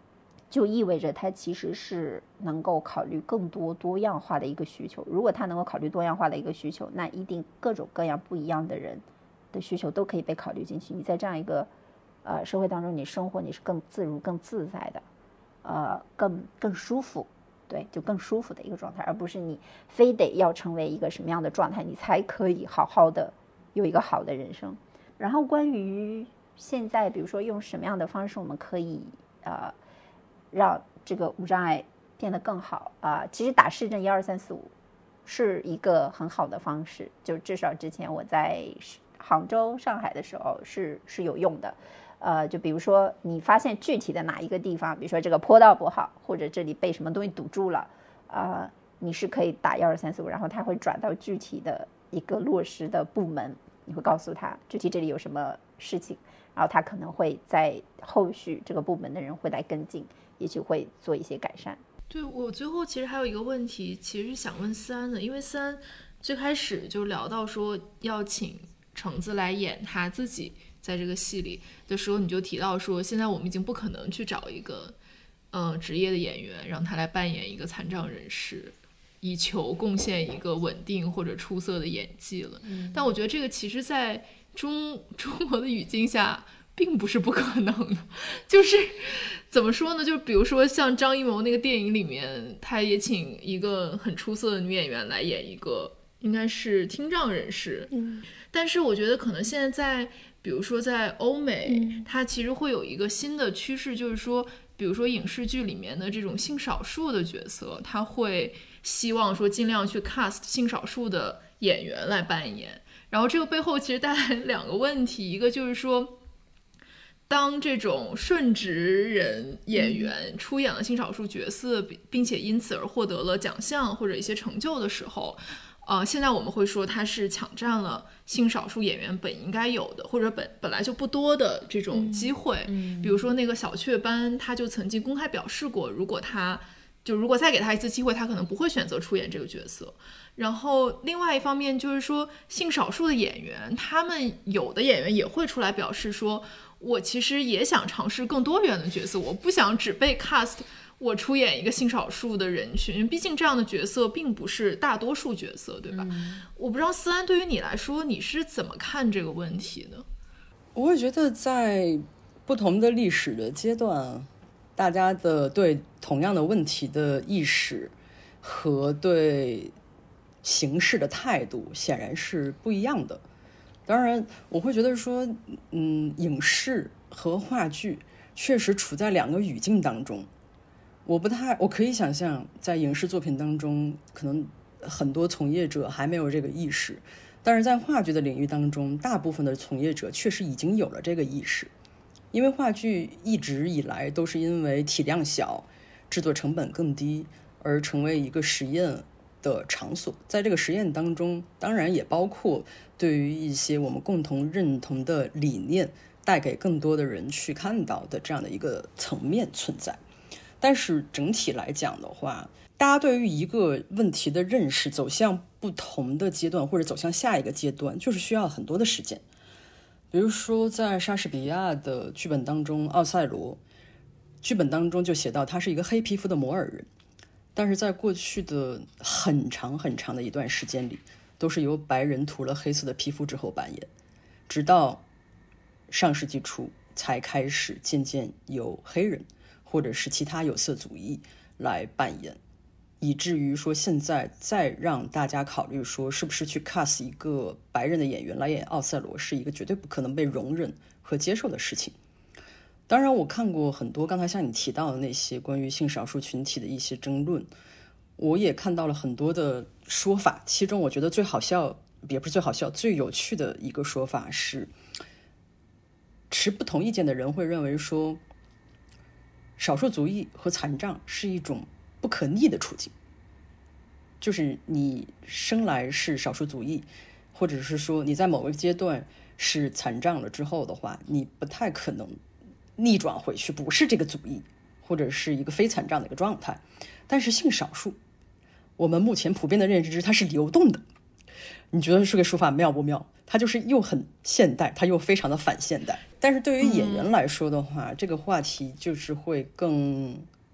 就意味着它其实是能够考虑更多多样化的一个需求。如果它能够考虑多样化的一个需求，那一定各种各样不一样的人的需求都可以被考虑进去。你在这样一个社会当中，你生活你是更自如、更自在的，更舒服，对，就更舒服的一个状态，而不是你非得要成为一个什么样的状态，你才可以好好的有一个好的人生。然后关于现在，比如说用什么样的方式，我们可以让这个无障碍变得更好其实打市政12345是一个很好的方式，就至少之前我在杭州、上海的时候是有用的。就比如说你发现具体的哪一个地方，比如说这个坡道不好，或者这里被什么东西堵住了，你是可以打12345，然后它会转到具体的一个落实的部门，你会告诉他具体这里有什么事情，然后他可能会在后续这个部门的人会来跟进，也许会做一些改善。 对，我最后其实还有一个问题，其实是想问思安的，因为思安最开始就聊到说要请橙子来演他自己在这个戏里的时候，你就提到说现在我们已经不可能去找一个职业的演员让他来扮演一个残障人士，以求贡献一个稳定或者出色的演技了。但我觉得这个其实在中国的语境下并不是不可能的，就是怎么说呢，就比如说像张艺谋那个电影里面，他也请一个很出色的女演员来演一个应该是听障人士。但是我觉得可能现在比如说在欧美，它其实会有一个新的趋势，就是说比如说影视剧里面的这种性少数的角色，他会希望说尽量去 cast 性少数的演员来扮演。然后这个背后其实带来两个问题，一个就是说当这种顺直人演员出演了性少数角色，并且因此而获得了奖项或者一些成就的时候，现在我们会说他是抢占了性少数演员本应该有的或者本来就不多的这种机会。比如说那个小雀斑，他就曾经公开表示过，如果再给他一次机会，他可能不会选择出演这个角色。然后另外一方面就是说性少数的演员，他们有的演员也会出来表示说，我其实也想尝试更多元的角色，我不想只被 cast 我出演一个性少数的人群，毕竟这样的角色并不是大多数角色，对吧？我不知道思安对于你来说你是怎么看这个问题的？ 我会觉得在不同的历史的阶段，大家的对同样的问题的意识和对形式的态度显然是不一样的。当然我会觉得说影视和话剧确实处在两个语境当中。我可以想象在影视作品当中可能很多从业者还没有这个意识，但是在话剧的领域当中，大部分的从业者确实已经有了这个意识。因为话剧一直以来都是因为体量小，制作成本更低而成为一个实验的场所，在这个实验当中当然也包括对于一些我们共同认同的理念带给更多的人去看到的这样的一个层面存在。但是整体来讲的话，大家对于一个问题的认识走向不同的阶段或者走向下一个阶段，就是需要很多的时间。比如说在莎士比亚的剧本当中，奥赛罗剧本当中就写到他是一个黑皮肤的摩尔人，但是在过去的很长很长的一段时间里，都是由白人涂了黑色的皮肤之后扮演，直到上世纪初才开始渐渐由黑人或者是其他有色族裔来扮演，以至于说现在再让大家考虑说是不是去 cast 一个白人的演员来演奥赛罗，是一个绝对不可能被容忍和接受的事情。当然我看过很多刚才像你提到的那些关于性少数群体的一些争论，我也看到了很多的说法，其中我觉得最好笑，也不是最好笑，最有趣的一个说法是，持不同意见的人会认为说少数族裔和残障是一种不可逆的处境，就是你生来是少数族裔，或者是说你在某个阶段是残障了之后的话，你不太可能逆转回去不是这个族裔或者是一个非残障的一个状态。但是性少数，我们目前普遍的认知它是流动的。你觉得这个说法妙不妙？它就是又很现代，它又非常的反现代。但是对于演员来说的话，这个话题就是会更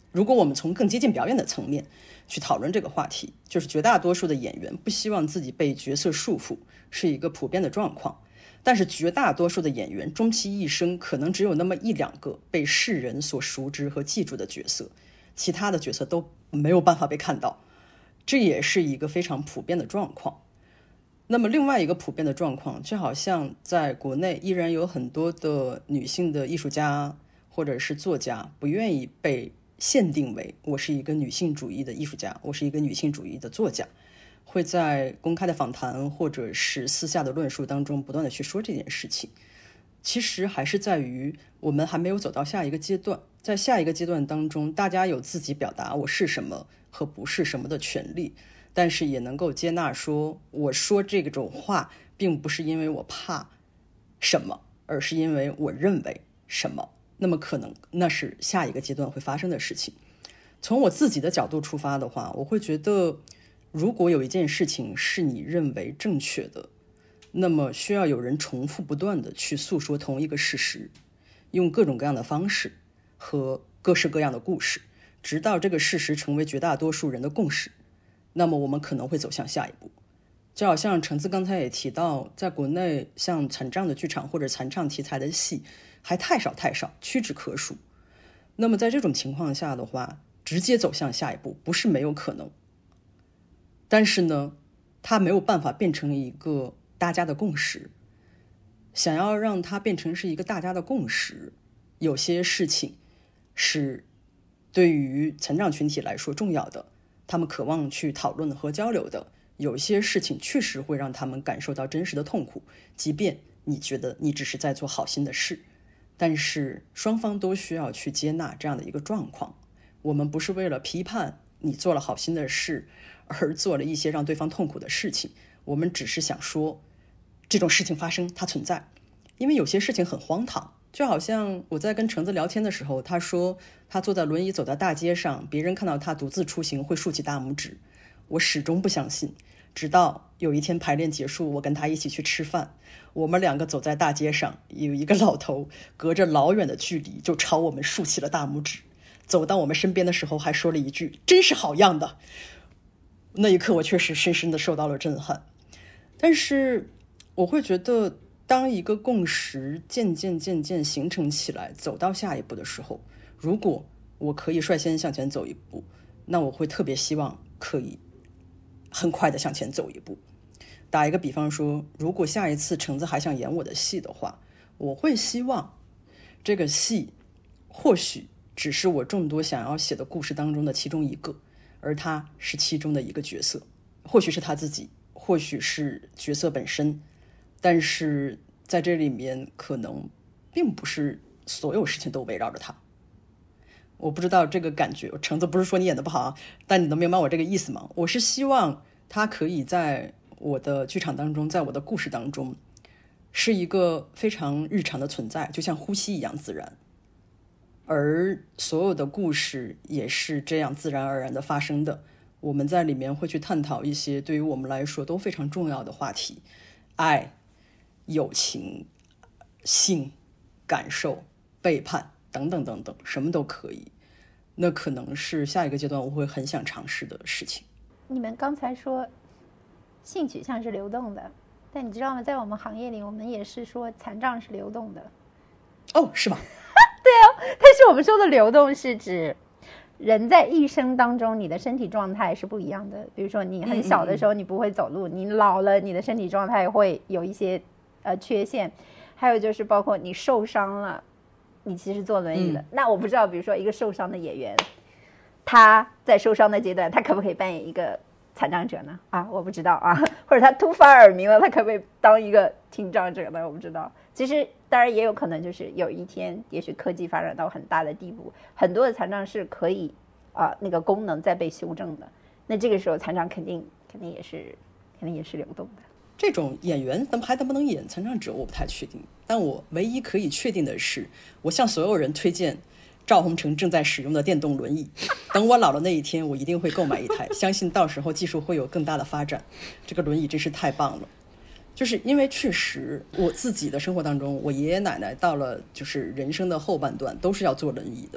如果我们从更接近表演的层面去讨论这个话题，就是绝大多数的演员不希望自己被角色束缚，是一个普遍的状况。但是绝大多数的演员终其一生可能只有那么一两个被世人所熟知和记住的角色，其他的角色都没有办法被看到，这也是一个非常普遍的状况。那么另外一个普遍的状况，就好像在国内依然有很多的女性的艺术家或者是作家不愿意被限定为我是一个女性主义的艺术家，我是一个女性主义的作家，会在公开的访谈或者是私下的论述当中不断的去说这件事情。其实还是在于我们还没有走到下一个阶段，在下一个阶段当中，大家有自己表达我是什么和不是什么的权利，但是也能够接纳说我说这种话并不是因为我怕什么，而是因为我认为什么，那么可能那是下一个阶段会发生的事情。从我自己的角度出发的话，我会觉得如果有一件事情是你认为正确的，那么需要有人重复不断的去诉说同一个事实，用各种各样的方式和各式各样的故事，直到这个事实成为绝大多数人的共识，那么我们可能会走向下一步。就好像橙子刚才也提到，在国内像残障的剧场或者残障题材的戏还太少，屈指可数。那么在这种情况下的话，直接走向下一步不是没有可能，但是呢，它没有办法变成一个大家的共识。想要让它变成是一个大家的共识，有些事情是对于残障群体来说重要的，他们渴望去讨论和交流的，有些事情确实会让他们感受到真实的痛苦，即便你觉得你只是在做好心的事，但是双方都需要去接纳这样的一个状况。我们不是为了批判你做了好心的事而做了一些让对方痛苦的事情，我们只是想说这种事情发生它存在，因为有些事情很荒唐。就好像我在跟橙子聊天的时候，他说他坐在轮椅走在大街上，别人看到他独自出行会竖起大拇指。我始终不相信，直到有一天排练结束，我跟他一起去吃饭，我们两个走在大街上，有一个老头隔着老远的距离就朝我们竖起了大拇指，走到我们身边的时候还说了一句真是好样的。那一刻我确实深深的受到了震撼。但是我会觉得当一个共识渐渐形成起来，走到下一步的时候，如果我可以率先向前走一步，那我会特别希望可以很快的向前走一步。打一个比方说，如果下一次橙子还想演我的戏的话，我会希望这个戏或许只是我众多想要写的故事当中的其中一个，而他是其中的一个角色，或许是他自己，或许是角色本身，但是在这里面可能并不是所有事情都围绕着他。我不知道这个感觉，橙子不是说你演得不好，但你能明白我这个意思吗？我是希望他可以在我的剧场当中，在我的故事当中是一个非常日常的存在，就像呼吸一样自然，而所有的故事也是这样自然而然的发生的。我们在里面会去探讨一些对于我们来说都非常重要的话题，爱、友情、性、感受、背叛等等等等，什么都可以。那可能是下一个阶段我会很想尝试的事情。 你们刚才说性取向是流动的，但你知道吗，在我们行业里我们也是说残障是流动的。 哦，是吗？ 对哦，但是我们说的流动是指人在一生当中你的身体状态是不一样的。比如说你很小的时候你不会走路，你老了你的身体状态会有一些缺陷。还有就是包括你受伤了，你其实坐轮椅的，那我不知道比如说一个受伤的演员，他在受伤的阶段他可不可以扮演一个残障者呢？我不知道啊。或者他突发耳鸣了，他可不可以当一个听障者呢？我不知道。其实当然也有可能就是有一天也许科技发展到很大的地步，很多的残障是可以那个功能再被修正的，那这个时候残障肯定也是流动的。 这种演员还能不能演残障者我不太确定，但我唯一可以确定的是，我向所有人推荐赵宏成正在使用的电动轮椅，等我老了那一天我一定会购买一台，相信到时候技术会有更大的发展。这个轮椅真是太棒了。就是因为确实我自己的生活当中，我爷爷奶奶到了就是人生的后半段都是要坐轮椅的，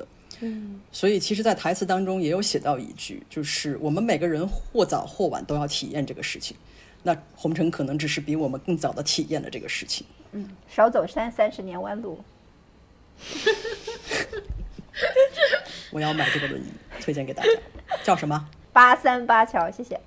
所以其实在台词当中也有写到一句，就是我们每个人或早或晚都要体验这个事情，那红尘可能只是比我们更早的体验了这个事情。 少走30年弯路。 我要买这个轮椅，推荐给大家。叫什么 838桥，谢谢。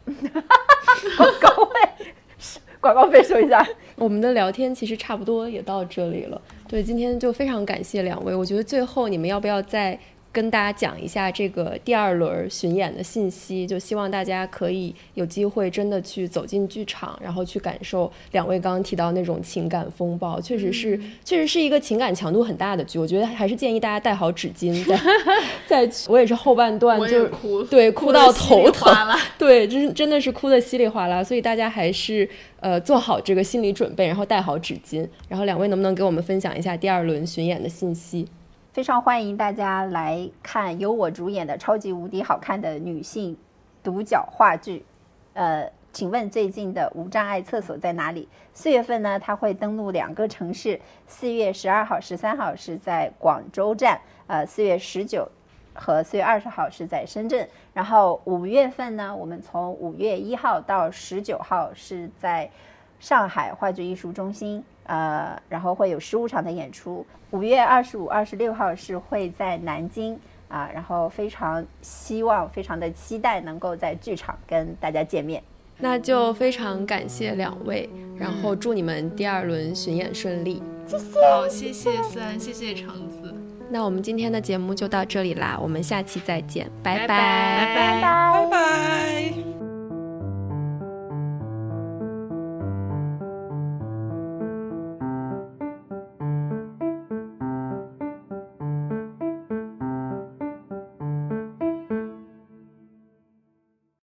广告费收一下。 我们的聊天其实差不多也到这里了。对，今天就非常感谢两位。我觉得最后你们要不要再跟大家讲一下这个第2轮巡演的信息，就希望大家可以有机会真的去走进剧场，然后去感受两位刚刚提到那种情感风暴，确实是一个情感强度很大的剧。我觉得还是建议大家带好纸巾，在我也是后半段就对哭到头疼，对，真的是哭得稀里哗啦，所以大家还是做好这个心理准备，然后带好纸巾。然后两位能不能给我们分享一下第2轮巡演的信息？ 非常欢迎大家来看由我主演的超级无敌好看的女性独角话剧。请问最近的无障碍厕所在哪里？4月份呢，它会登陆2个城市，4月12号、13号是在广州站，4月19和4月20号是在深圳。然后5月份呢，我们从5月1号到19号是在上海话剧艺术中心，然后会有15场的演出。5月25、26号是会在南京然后非常希望、非常的期待能够在剧场跟大家见面。 那就非常感谢两位，然后祝你们第2轮巡演顺利。 谢谢。 好，谢谢思安，谢谢橙子。 那我们今天的节目就到这里啦，我们下期再见，拜拜， 拜拜， 拜拜。